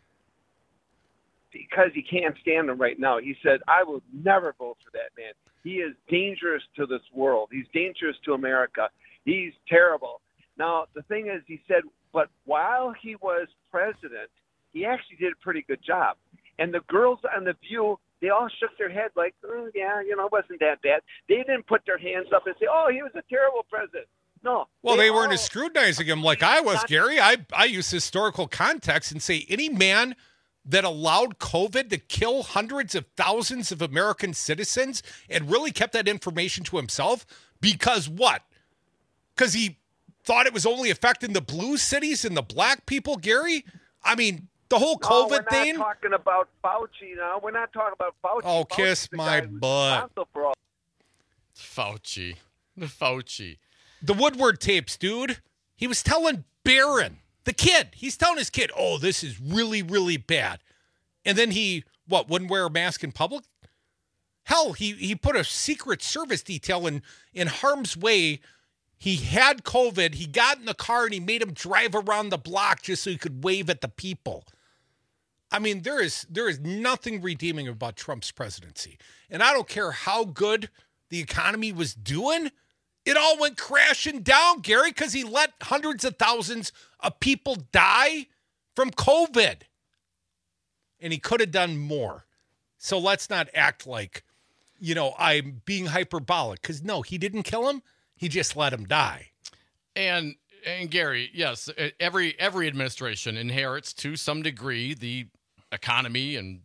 Because he can't stand him right now. He said, I will never vote for that man. He is dangerous to this world. He's dangerous to America. He's terrible. Now, the thing is, he said, but while he was president, he actually did a pretty good job. And the girls on The View, they all shook their head like, oh, yeah, you know, it wasn't that bad. They didn't put their hands up and say, oh, he was a terrible president. No. Well, they, they weren't all, scrutinizing him like I was, Gary. I, I use historical context and say any man that allowed COVID to kill hundreds of thousands of American citizens and really kept that information to himself because what? Because he thought it was only affecting the blue cities and the black people, Gary? I mean, the whole COVID no, we're not thing. talking about Fauci now. We're not talking about Fauci. Oh, Fauci's kiss the my guy who's butt. responsible for all- Fauci. The Fauci. The Woodward tapes, dude. He was telling Barron, the kid, he's telling his kid, oh, this is really, really bad. And then he, what, wouldn't wear a mask in public? Hell, he he put a Secret Service detail in, in harm's way. He had COVID. He got in the car and he made him drive around the block just so he could wave at the people. I mean, there is there is nothing redeeming about Trump's presidency. And I don't care how good the economy was doing. It all went crashing down, Gary, because he let hundreds of thousands of people die from COVID. And he could have done more. So let's not act like, you know, I'm being hyperbolic. Because, no, he didn't kill him. He just let him die. And, and Gary, yes, every every administration inherits to some degree the economy and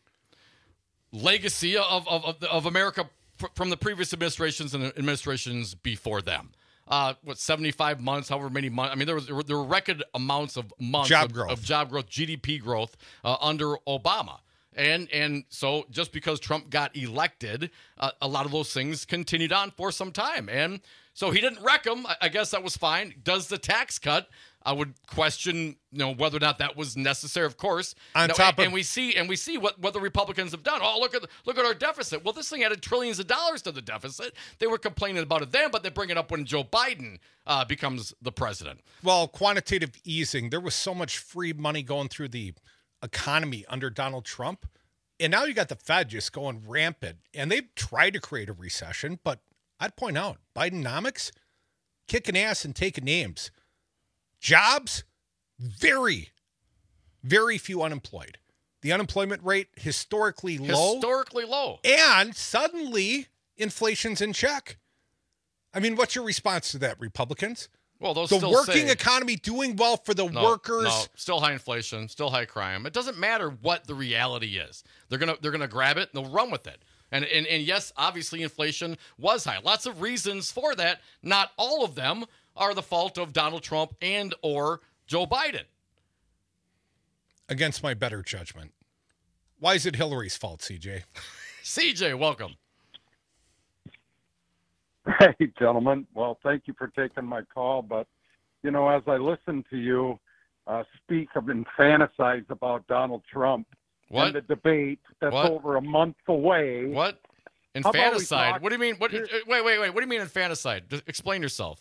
legacy of, of, of, of America from the previous administrations and administrations before them. Uh, what, seventy-five months, however many months. I mean, there was there were record amounts of months job of, growth. of job growth, G D P growth uh, under Obama. And and so just because Trump got elected, uh, a lot of those things continued on for some time. And so he didn't wreck them. I, I guess that was fine. Does the tax cut? I would question, you know, whether or not that was necessary. Of course, on no, top and, of, and we see and we see what, what the Republicans have done. Oh, look at look at our deficit. Well, this thing added trillions of dollars to the deficit. They were complaining about it then, but they bring it up when Joe Biden uh, becomes the president. Well, quantitative easing. There was so much free money going through the economy under Donald Trump, and now you got the Fed just going rampant. And they've tried to create a recession, but I'd point out Bidenomics kicking ass and taking names. Jobs, very, very few unemployed. The unemployment rate historically low. Historically low. And suddenly inflation's in check. I mean, what's your response to that, Republicans? Well, those the still working say, economy doing well for the no, workers. No, still high inflation, still high crime. It doesn't matter what the reality is. They're gonna they're gonna grab it and they'll run with it. And and and yes, obviously inflation was high. Lots of reasons for that. Not all of them are the fault of Donald Trump and or Joe Biden. Against my better judgment. Why is it Hillary's fault, C J? C J, welcome. Hey, gentlemen. Well, thank you for taking my call. But, you know, as I listen to you uh, speak of and fantasize about Donald Trump what? and the debate that's what? over a month away. What? Infanticide? Talk- what do you mean? What? Wait, wait, wait. What do you mean infanticide? Just explain yourself.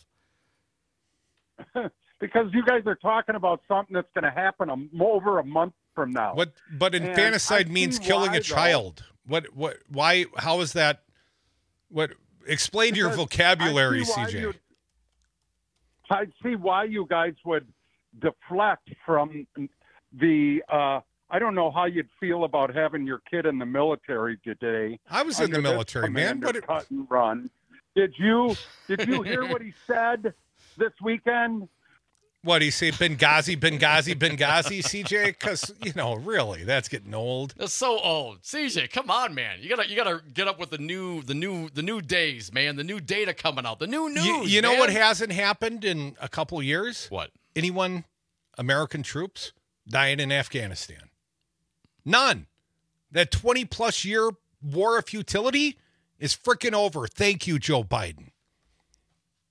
Because you guys are talking about something that's going to happen a, over a month from now. What? But infanticide means killing why, a child. Though. What? What? Why? How is that? What? Explain because your vocabulary, C J. I see why you guys would deflect from the. Uh, I don't know how you'd feel about having your kid in the military today. I was in the military, man. But it, cut and run. Did you? Did you hear what he said this weekend? What he say? Benghazi, Benghazi, Benghazi, C J? Because you know, really, that's getting old. That's so old, C J. Come on, man. You gotta, you gotta get up with the new, the new, the new days, man. The new data coming out. The new news. You, you know man. what hasn't happened in a couple years? What? Anyone, American troops dying in Afghanistan? None. That twenty plus year war of futility is freaking over. Thank you, Joe Biden.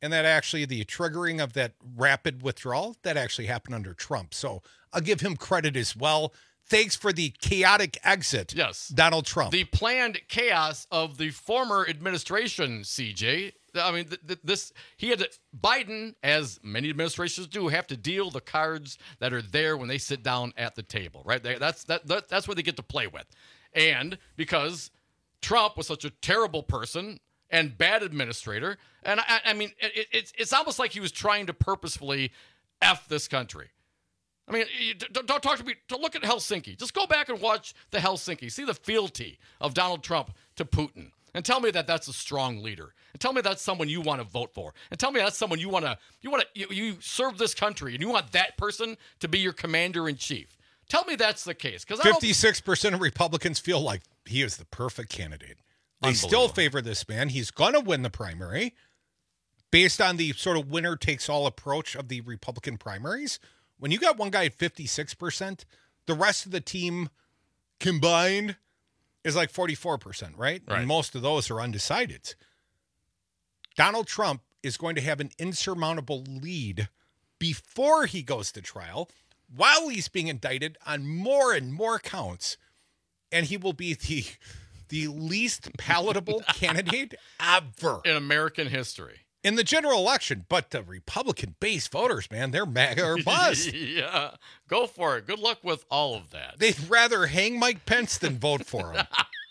and that actually the triggering of that rapid withdrawal, that actually happened under Trump. So I'll give him credit as well. Thanks for the chaotic exit, yes, Donald Trump. The planned chaos of the former administration, C J. I mean, th- th- this he had to, Biden, as many administrations do, have to deal the cards that are there when they sit down at the table, right? They, that's that, that that's what they get to play with, and because Trump was such a terrible person and bad administrator, and I, I mean, it, it's it's almost like he was trying to purposefully F this country. I mean, you, don't, don't talk to me. To look at Helsinki. Just go back and watch the Helsinki. See the fealty of Donald Trump to Putin. And tell me that that's a strong leader. And tell me that's someone you want to vote for. And tell me that's someone you want to, you want to, you, you serve this country and you want that person to be your commander in chief. Tell me that's the case. Because fifty-six percent of Republicans feel like he is the perfect candidate. They still favor this man. He's going to win the primary based on the sort of winner takes all approach of the Republican primaries. When you got one guy at fifty-six percent, the rest of the team combined is like forty-four percent, right? Right. And most of those are undecided. Donald Trump is going to have an insurmountable lead before he goes to trial, while he's being indicted on more and more counts, and he will be the the least palatable candidate ever in American history. In the general election, but the Republican-based voters, man, they're MAGA or bust. Yeah, go for it. Good luck with all of that. They'd rather hang Mike Pence than vote for him.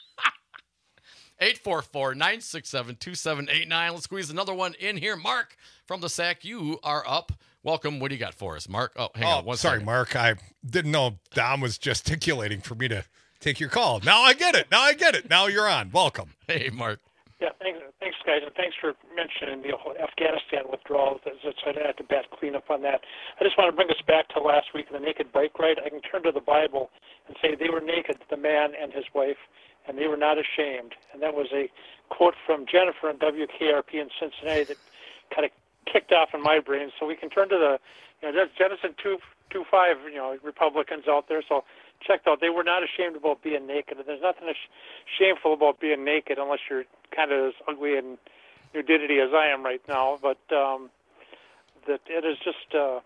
eight four four, nine six seven, two seven eight nine. Let's squeeze another one in here. Mark from the S A C, you are up. Welcome. What do you got for us, Mark? Oh, hang oh, on one sorry, second. Mark. I didn't know Dom was gesticulating for me to take your call. Now I get it. Now I get it. Now you're on. Welcome. Hey, Mark. Yeah, thanks, thanks, guys, and thanks for mentioning the whole Afghanistan withdrawal. So I didn't have to bat clean up on that. I just want to bring us back to last week, the naked bike ride. I can turn to the Bible and say they were naked, the man and his wife, and they were not ashamed. And that was a quote from Jennifer on W K R P in Cincinnati that kind of kicked off in my brain. So we can turn to the, you know, there's Genesis two two five, you know, Republicans out there. So check out. They were not ashamed about being naked, and there's nothing sh- shameful about being naked unless you're kind of as ugly and nudity as I am right now. But um, that it is just. Uh,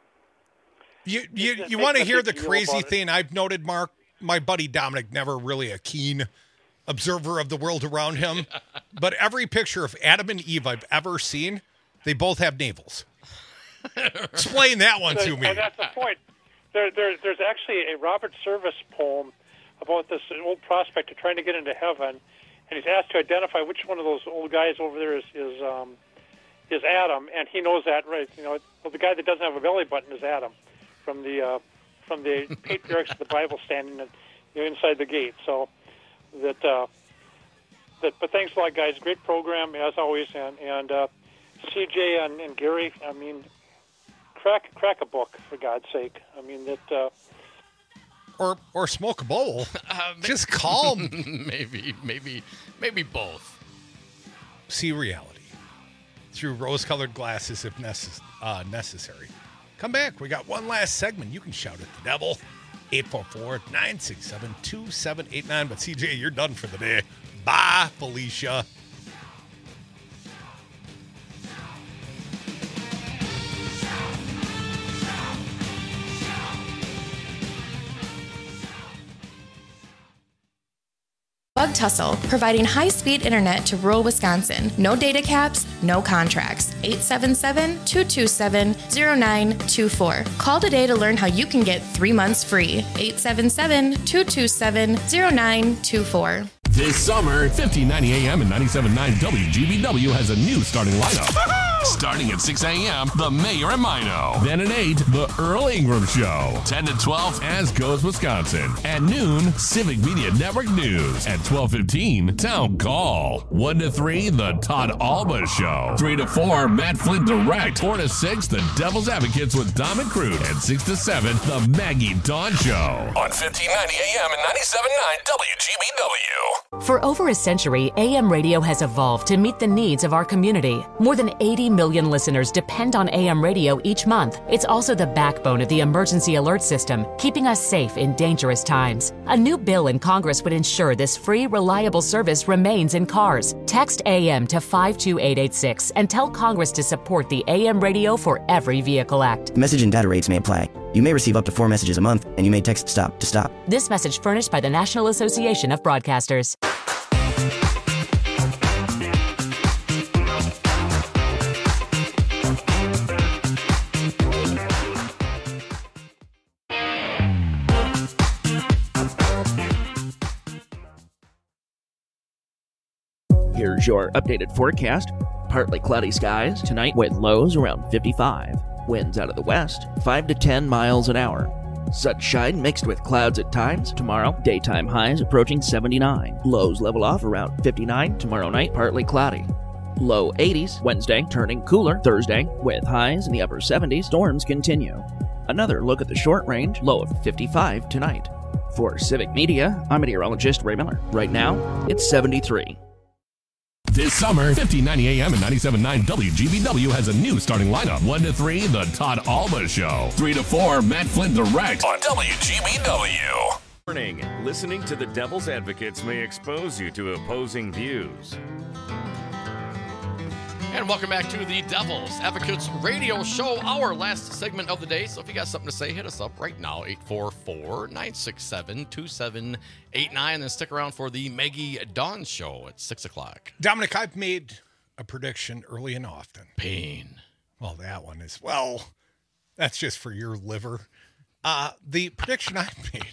you you, you want to hear the crazy thing I've noted, Mark? My buddy Dominic, never really a keen observer of the world around him, but every picture of Adam and Eve I've ever seen, they both have navels. Explain that one to me. And that's the point. There, there, there's actually a Robert Service poem about this old prospector trying to get into heaven, and he's asked to identify which one of those old guys over there is is, um, is Adam, and he knows that, right? You know, well, the guy that doesn't have a belly button is Adam, from the uh, from the patriarchs of the Bible standing at, you know, inside the gate. So that uh, that. But thanks a lot, guys. Great program as always, and and uh, C J and, and Gary. I mean. Crack, crack a book, for God's sake. I mean, that... Uh... Or or smoke a bowl. Uh, Just calm. maybe, maybe, maybe both. See reality through rose-colored glasses if necess- uh, necessary. Come back. We got one last segment. You can shout at the devil. eight four four, nine six seven, two seven eight nine. But, C J, you're done for the day. Bye, Felicia. Bug Tussle, providing high-speed internet to rural Wisconsin. No data caps, no contracts. eight seven seven, two two seven, zero nine two four. Call today to learn how you can get three months free. eight seven seven, two two seven, zero nine two four. This summer, fifteen ninety A M and ninety-seven point nine W G B W has a new starting lineup. Starting at six A M, The Mayor and Mino. Then at eight, The Earl Ingram Show. ten to twelve, As Goes Wisconsin. At noon, Civic Media Network News. At twelve fifteen, Town Call. one to three, The Todd Alba Show. three to four, Matt Flint Direct. four to six, The Devil's Advocates with Dom and Crude. And six to seven, The Maggie Dawn Show. On fifteen ninety A M and ninety-seven point nine W G B W. For over a century, A M radio has evolved to meet the needs of our community. More than eighty million listeners depend on A M radio each month. It's also the backbone of the emergency alert system, keeping us safe in dangerous times. A new bill in Congress would ensure this free, reliable service remains in cars. Text A M to five two eight eight six and tell Congress to support the A M Radio for Every Vehicle Act. Message and data rates may apply. You may receive up to four messages a month, and you may text STOP to stop. This message furnished by the National Association of Broadcasters. Here's your updated forecast. Partly cloudy skies tonight with lows around fifty-five. Winds out of the west, five to ten miles an hour. Sunshine mixed with clouds at times. Tomorrow, daytime highs approaching seventy-nine. Lows level off around fifty-nine. Tomorrow night, partly cloudy. Low eighties. Wednesday, turning cooler. Thursday, with highs in the upper seventies. Storms continue. Another look at the short range. Low of fifty-five tonight. For Civic Media, I'm meteorologist Ray Miller. Right now, it's seventy-three. This summer, fifteen ninety A M and ninety-seven point nine W G B W has a new starting lineup. one to three, The Todd Alba Show. three to four, Matt Flint Direct on W G B W. Warning, listening to the Devil's Advocates may expose you to opposing views. And welcome back to the Devil's Advocates Radio Show, our last segment of the day. So if you got something to say, hit us up right now, eight four four, nine six seven, two seven eight nine. And stick around for the Maggie Dawn Show at six o'clock. Dominic, I've made a prediction early and often. Pain. Well, that one is, well, that's just for your liver. Uh, the prediction I've made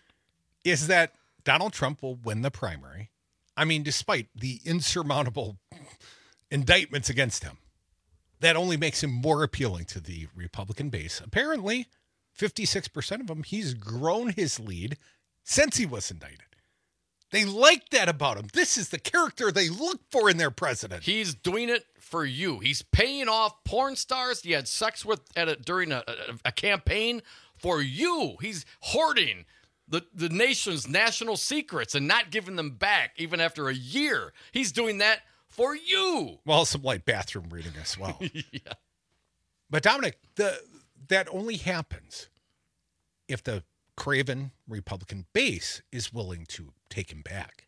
is that Donald Trump will win the primary. I mean, despite the insurmountable indictments against him, that only makes him more appealing to the Republican base. Apparently, fifty-six percent of them, he's grown his lead since he was indicted. They like that about him. This is the character they look for in their president. He's doing it for you. He's paying off porn stars he had sex with at a, during a, a, a campaign for you. He's hoarding the, the nation's national secrets and not giving them back even after a year. He's doing that for you. Well, some light bathroom reading as well. Yeah. But Dominic, the that only happens if the craven Republican base is willing to take him back.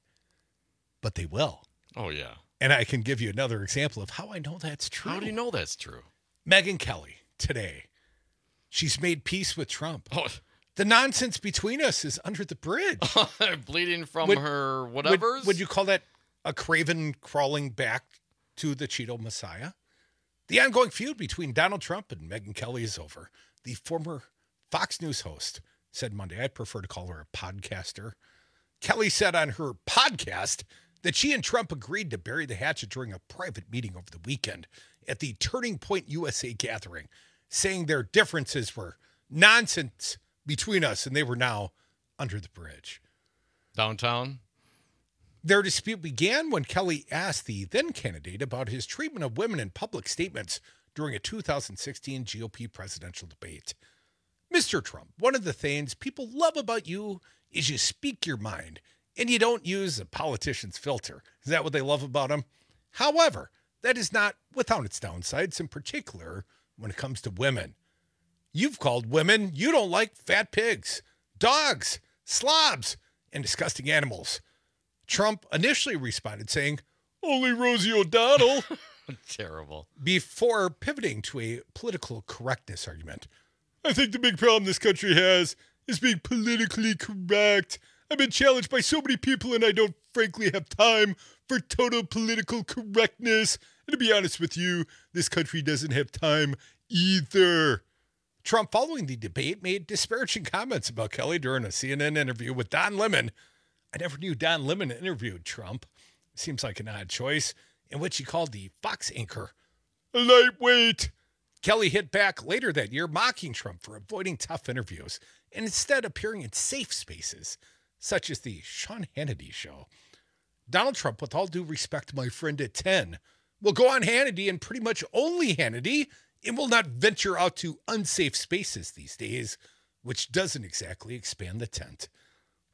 But they will. Oh, yeah. And I can give you another example of how I know that's true. How do you know that's true? Megyn Kelly, today, she's made peace with Trump. Oh. The nonsense between us is under the bridge. Bleeding from would, her whatevers? Would, would you call that a craven crawling back to the Cheeto Messiah? The ongoing feud between Donald Trump and Megyn Kelly is over. The former Fox News host said Monday, I'd prefer to call her a podcaster. Kelly said on her podcast that she and Trump agreed to bury the hatchet during a private meeting over the weekend at the Turning Point U S A gathering, saying their differences were nonsense between us and they were now under the bridge. Downtown? Their dispute began when Kelly asked the then candidate about his treatment of women in public statements during a two thousand sixteen G O P presidential debate. Mister Trump, one of the things people love about you is you speak your mind and you don't use a politician's filter. Is that what they love about him? However, that is not without its downsides, in particular when it comes to women. You've called women you don't like fat pigs, dogs, slobs, and disgusting animals. Trump initially responded saying, only Rosie O'Donnell. Terrible. Before pivoting to a political correctness argument. I think the big problem this country has is being politically correct. I've been challenged by so many people and I don't frankly have time for total political correctness. And to be honest with you, this country doesn't have time either. Trump, following the debate, made disparaging comments about Kelly during a C N N interview with Don Lemon. I never knew Don Lemon interviewed Trump. Seems like an odd choice, in which he called the Fox anchor a lightweight. Kelly hit back later that year, mocking Trump for avoiding tough interviews and instead appearing in safe spaces, such as the Sean Hannity show. Donald Trump, with all due respect to my friend at ten, will go on Hannity and pretty much only Hannity and will not venture out to unsafe spaces these days, which doesn't exactly expand the tent.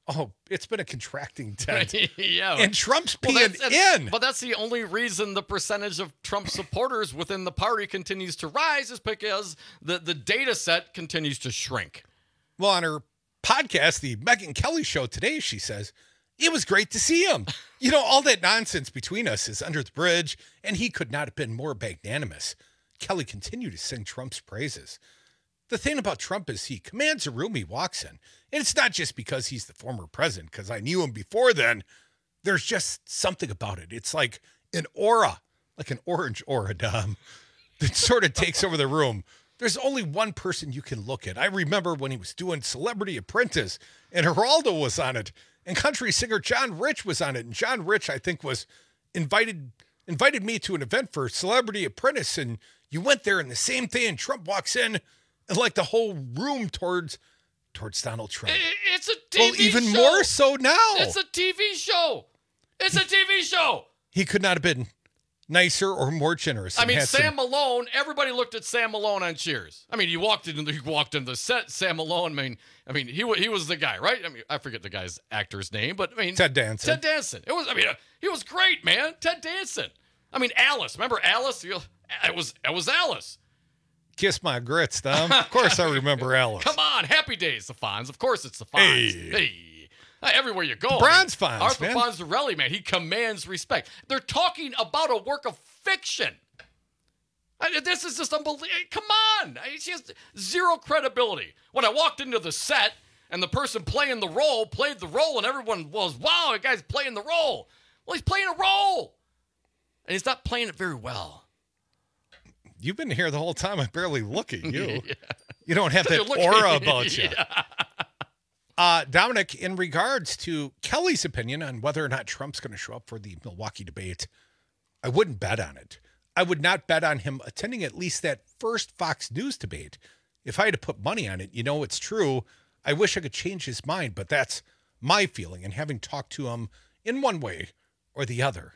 Oh, it's been a contracting tent. yeah. And Trump's Well, peeing that's- in. But that's the only reason the percentage of Trump supporters within the party continues to rise is because the, the data set continues to shrink. Well, on her podcast, the Megyn Kelly Show today, she says, it was great to see him. You know, all that nonsense between us is under the bridge, and he could not have been more magnanimous. Kelly continued to sing Trump's praises. The thing about Trump is he commands a room he walks in. And it's not just because he's the former president, because I knew him before then. There's just something about it. It's like an aura, like an orange aura, Dom, that sort of takes over the room. There's only one person you can look at. I remember when he was doing Celebrity Apprentice, and Geraldo was on it, and country singer John Rich was on it. And John Rich, I think, was invited invited me to an event for Celebrity Apprentice, and you went there, and the same thing, and Trump walks in, and like the whole room towards towards Donald Trump. It's a T V well, even show. more so now. It's a T V show. It's a T V show. He could not have been nicer or more generous. I mean, Had Sam some- Malone, everybody looked at Sam Malone on Cheers. I mean, he walked into the, he walked into the set, Sam Malone, I mean, I mean, he wa- he was the guy, right? I mean, I forget the guy's actor's name, but I mean Ted Danson. Ted Danson. It was I mean, uh, he was great, man. Ted Danson. I mean, Alice. Remember Alice? You- It was it was Alice. Kiss my grits, Dom. Of course I remember Alice. Come on, Happy Days, the Fonz. Of course it's the Fonz. Hey. Hey. Uh, Everywhere you go. Bronze I mean, Fonz, Arthur man. Fonzarelli, man, he commands respect. They're talking about a work of fiction. I, this is just unbelievable. Come on. I, she has zero credibility. When I walked into the set and the person playing the role played the role and everyone was, wow, the guy's playing the role. Well, he's playing a role. And he's not playing it very well. You've been here the whole time. I barely look at you. Yeah. You don't have You're that looking- aura about you. Yeah. Uh, Dominic, in regards to Kelly's opinion on whether or not Trump's going to show up for the Milwaukee debate, I wouldn't bet on it. I would not bet on him attending at least that first Fox News debate. If I had to put money on it, you know it's true. I wish I could change his mind, but that's my feeling. And having talked to him in one way or the other,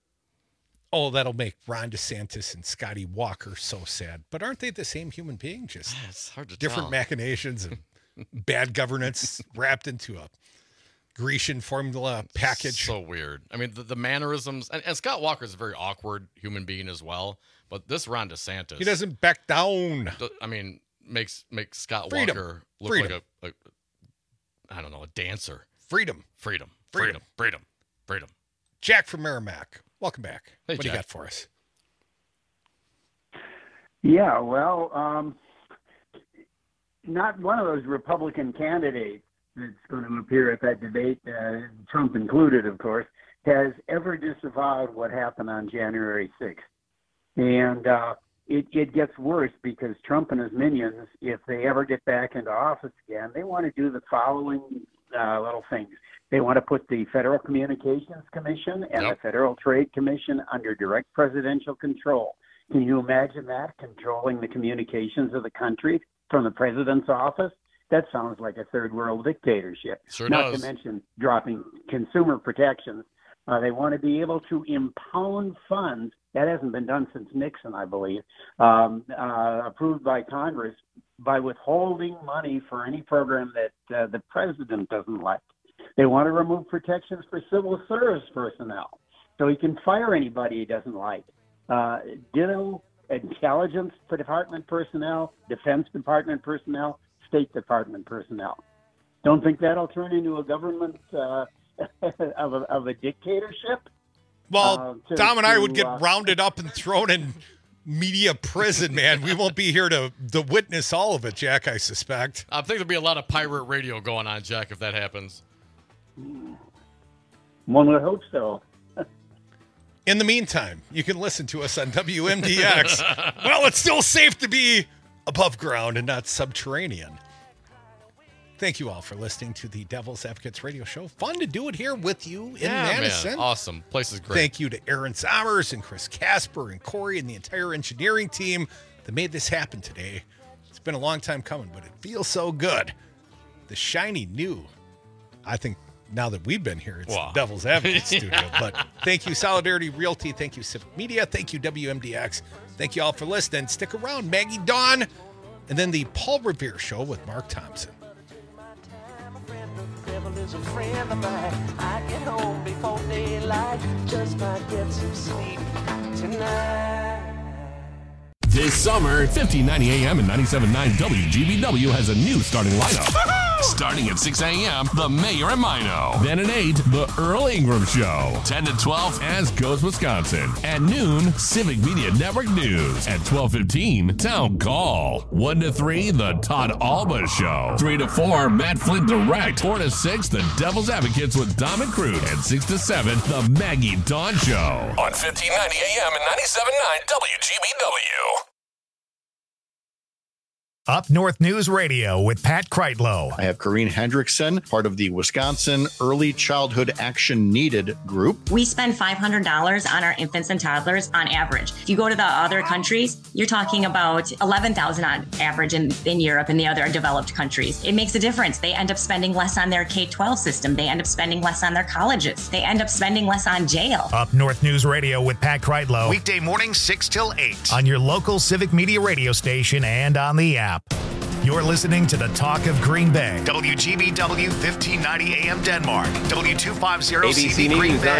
oh, that'll make Ron DeSantis and Scotty Walker so sad. But aren't they the same human being? Just it's hard to different tell. machinations and bad governance wrapped into a Grecian formula package. So weird. I mean, the, the mannerisms, and, and Scott Walker is a very awkward human being as well. But this Ron DeSantis, He doesn't back down. th- I mean, makes makes Scott Freedom. Walker look Freedom. like a, a, I don't know, a dancer. Freedom. Freedom. Freedom. Freedom. Freedom. Freedom. Jack from Merrimack, welcome back. Hey, what do you Jack. got for us? Yeah, well, um, not one of those Republican candidates that's going to appear at that debate, uh, Trump included, of course, has ever disavowed what happened on January sixth. And uh, it, it gets worse because Trump and his minions, if they ever get back into office again, they want to do the following uh, little things. They want to put the Federal Communications Commission and Yep. the Federal Trade Commission under direct presidential control. Can you imagine that, controlling the communications of the country from the president's office? That sounds like a third world dictatorship. Sure Not does. to mention dropping consumer protections. Uh, they want to be able to impound funds. That hasn't been done since Nixon, I believe, um, uh, approved by Congress by withholding money for any program that uh, the president doesn't like. They want to remove protections for civil service personnel so he can fire anybody he doesn't like. Uh, ditto intelligence department personnel, Defense Department personnel, State Department personnel. Don't think that'll turn into a government uh, of, a, of a dictatorship? Well, Uh, to- Dom and I to, would get uh, rounded up and thrown in media prison, man. We won't be here to, to witness all of it, Jack, I suspect. I think there'll be a lot of pirate radio going on, Jack, if that happens. One would hope so. In the meantime, you can listen to us on W M D X. Well, it's still safe to be above ground and not subterranean. Thank you all for listening to the Devil's Advocates radio show. Fun to do it here with you in Yeah, Madison. man. Awesome. Place is great. Thank you to Aaron Sommers and Chris Casper and Corey and the entire engineering team that made this happen today. It's been a long time coming, but it feels so good. The shiny new, I think now that we've been here, it's Wow. the Devil's Advocate Yeah. studio. But thank you, Solidarity Realty. Thank you, Civic Media. Thank you, W M D X. Thank you all for listening. Stick around, Maggie Dawn, and then the Paul Revere Show with Mark Thompson. Revolution. is a friend of mine. I get home before daylight, just might get some sleep tonight. This summer, fifteen ninety A M and ninety-seven point nine W G B W has a new starting lineup. Starting at six A M, The Mayor and Mino. Then at eight, The Earl Ingram Show. ten to twelve, As Goes Wisconsin. At noon, Civic Media Network News. At twelve fifteen, Town Call. one to three, The Todd Alba Show. three to four, Matt Flint Direct. four to six, The Devil's Advocates with Dom and Crude. And six to seven, The Maggie Dawn Show. On fifteen ninety A M and ninety-seven point nine W G B W. Up North News Radio with Pat Kreitlow. I have Corrine Hendrickson, part of the Wisconsin Early Childhood Action Needed group. We spend five hundred dollars on our infants and toddlers on average. If you go to the other countries, you're talking about eleven thousand dollars on average in, in Europe and the other developed countries. It makes a difference. They end up spending less on their K twelve system. They end up spending less on their colleges. They end up spending less on jail. Up North News Radio with Pat Kreitlow. Weekday morning six till eight on your local Civic Media radio station and on the app. You're listening to the Talk of Green Bay. W G B W fifteen ninety A M Denmark. W two fifty C B Green Bay.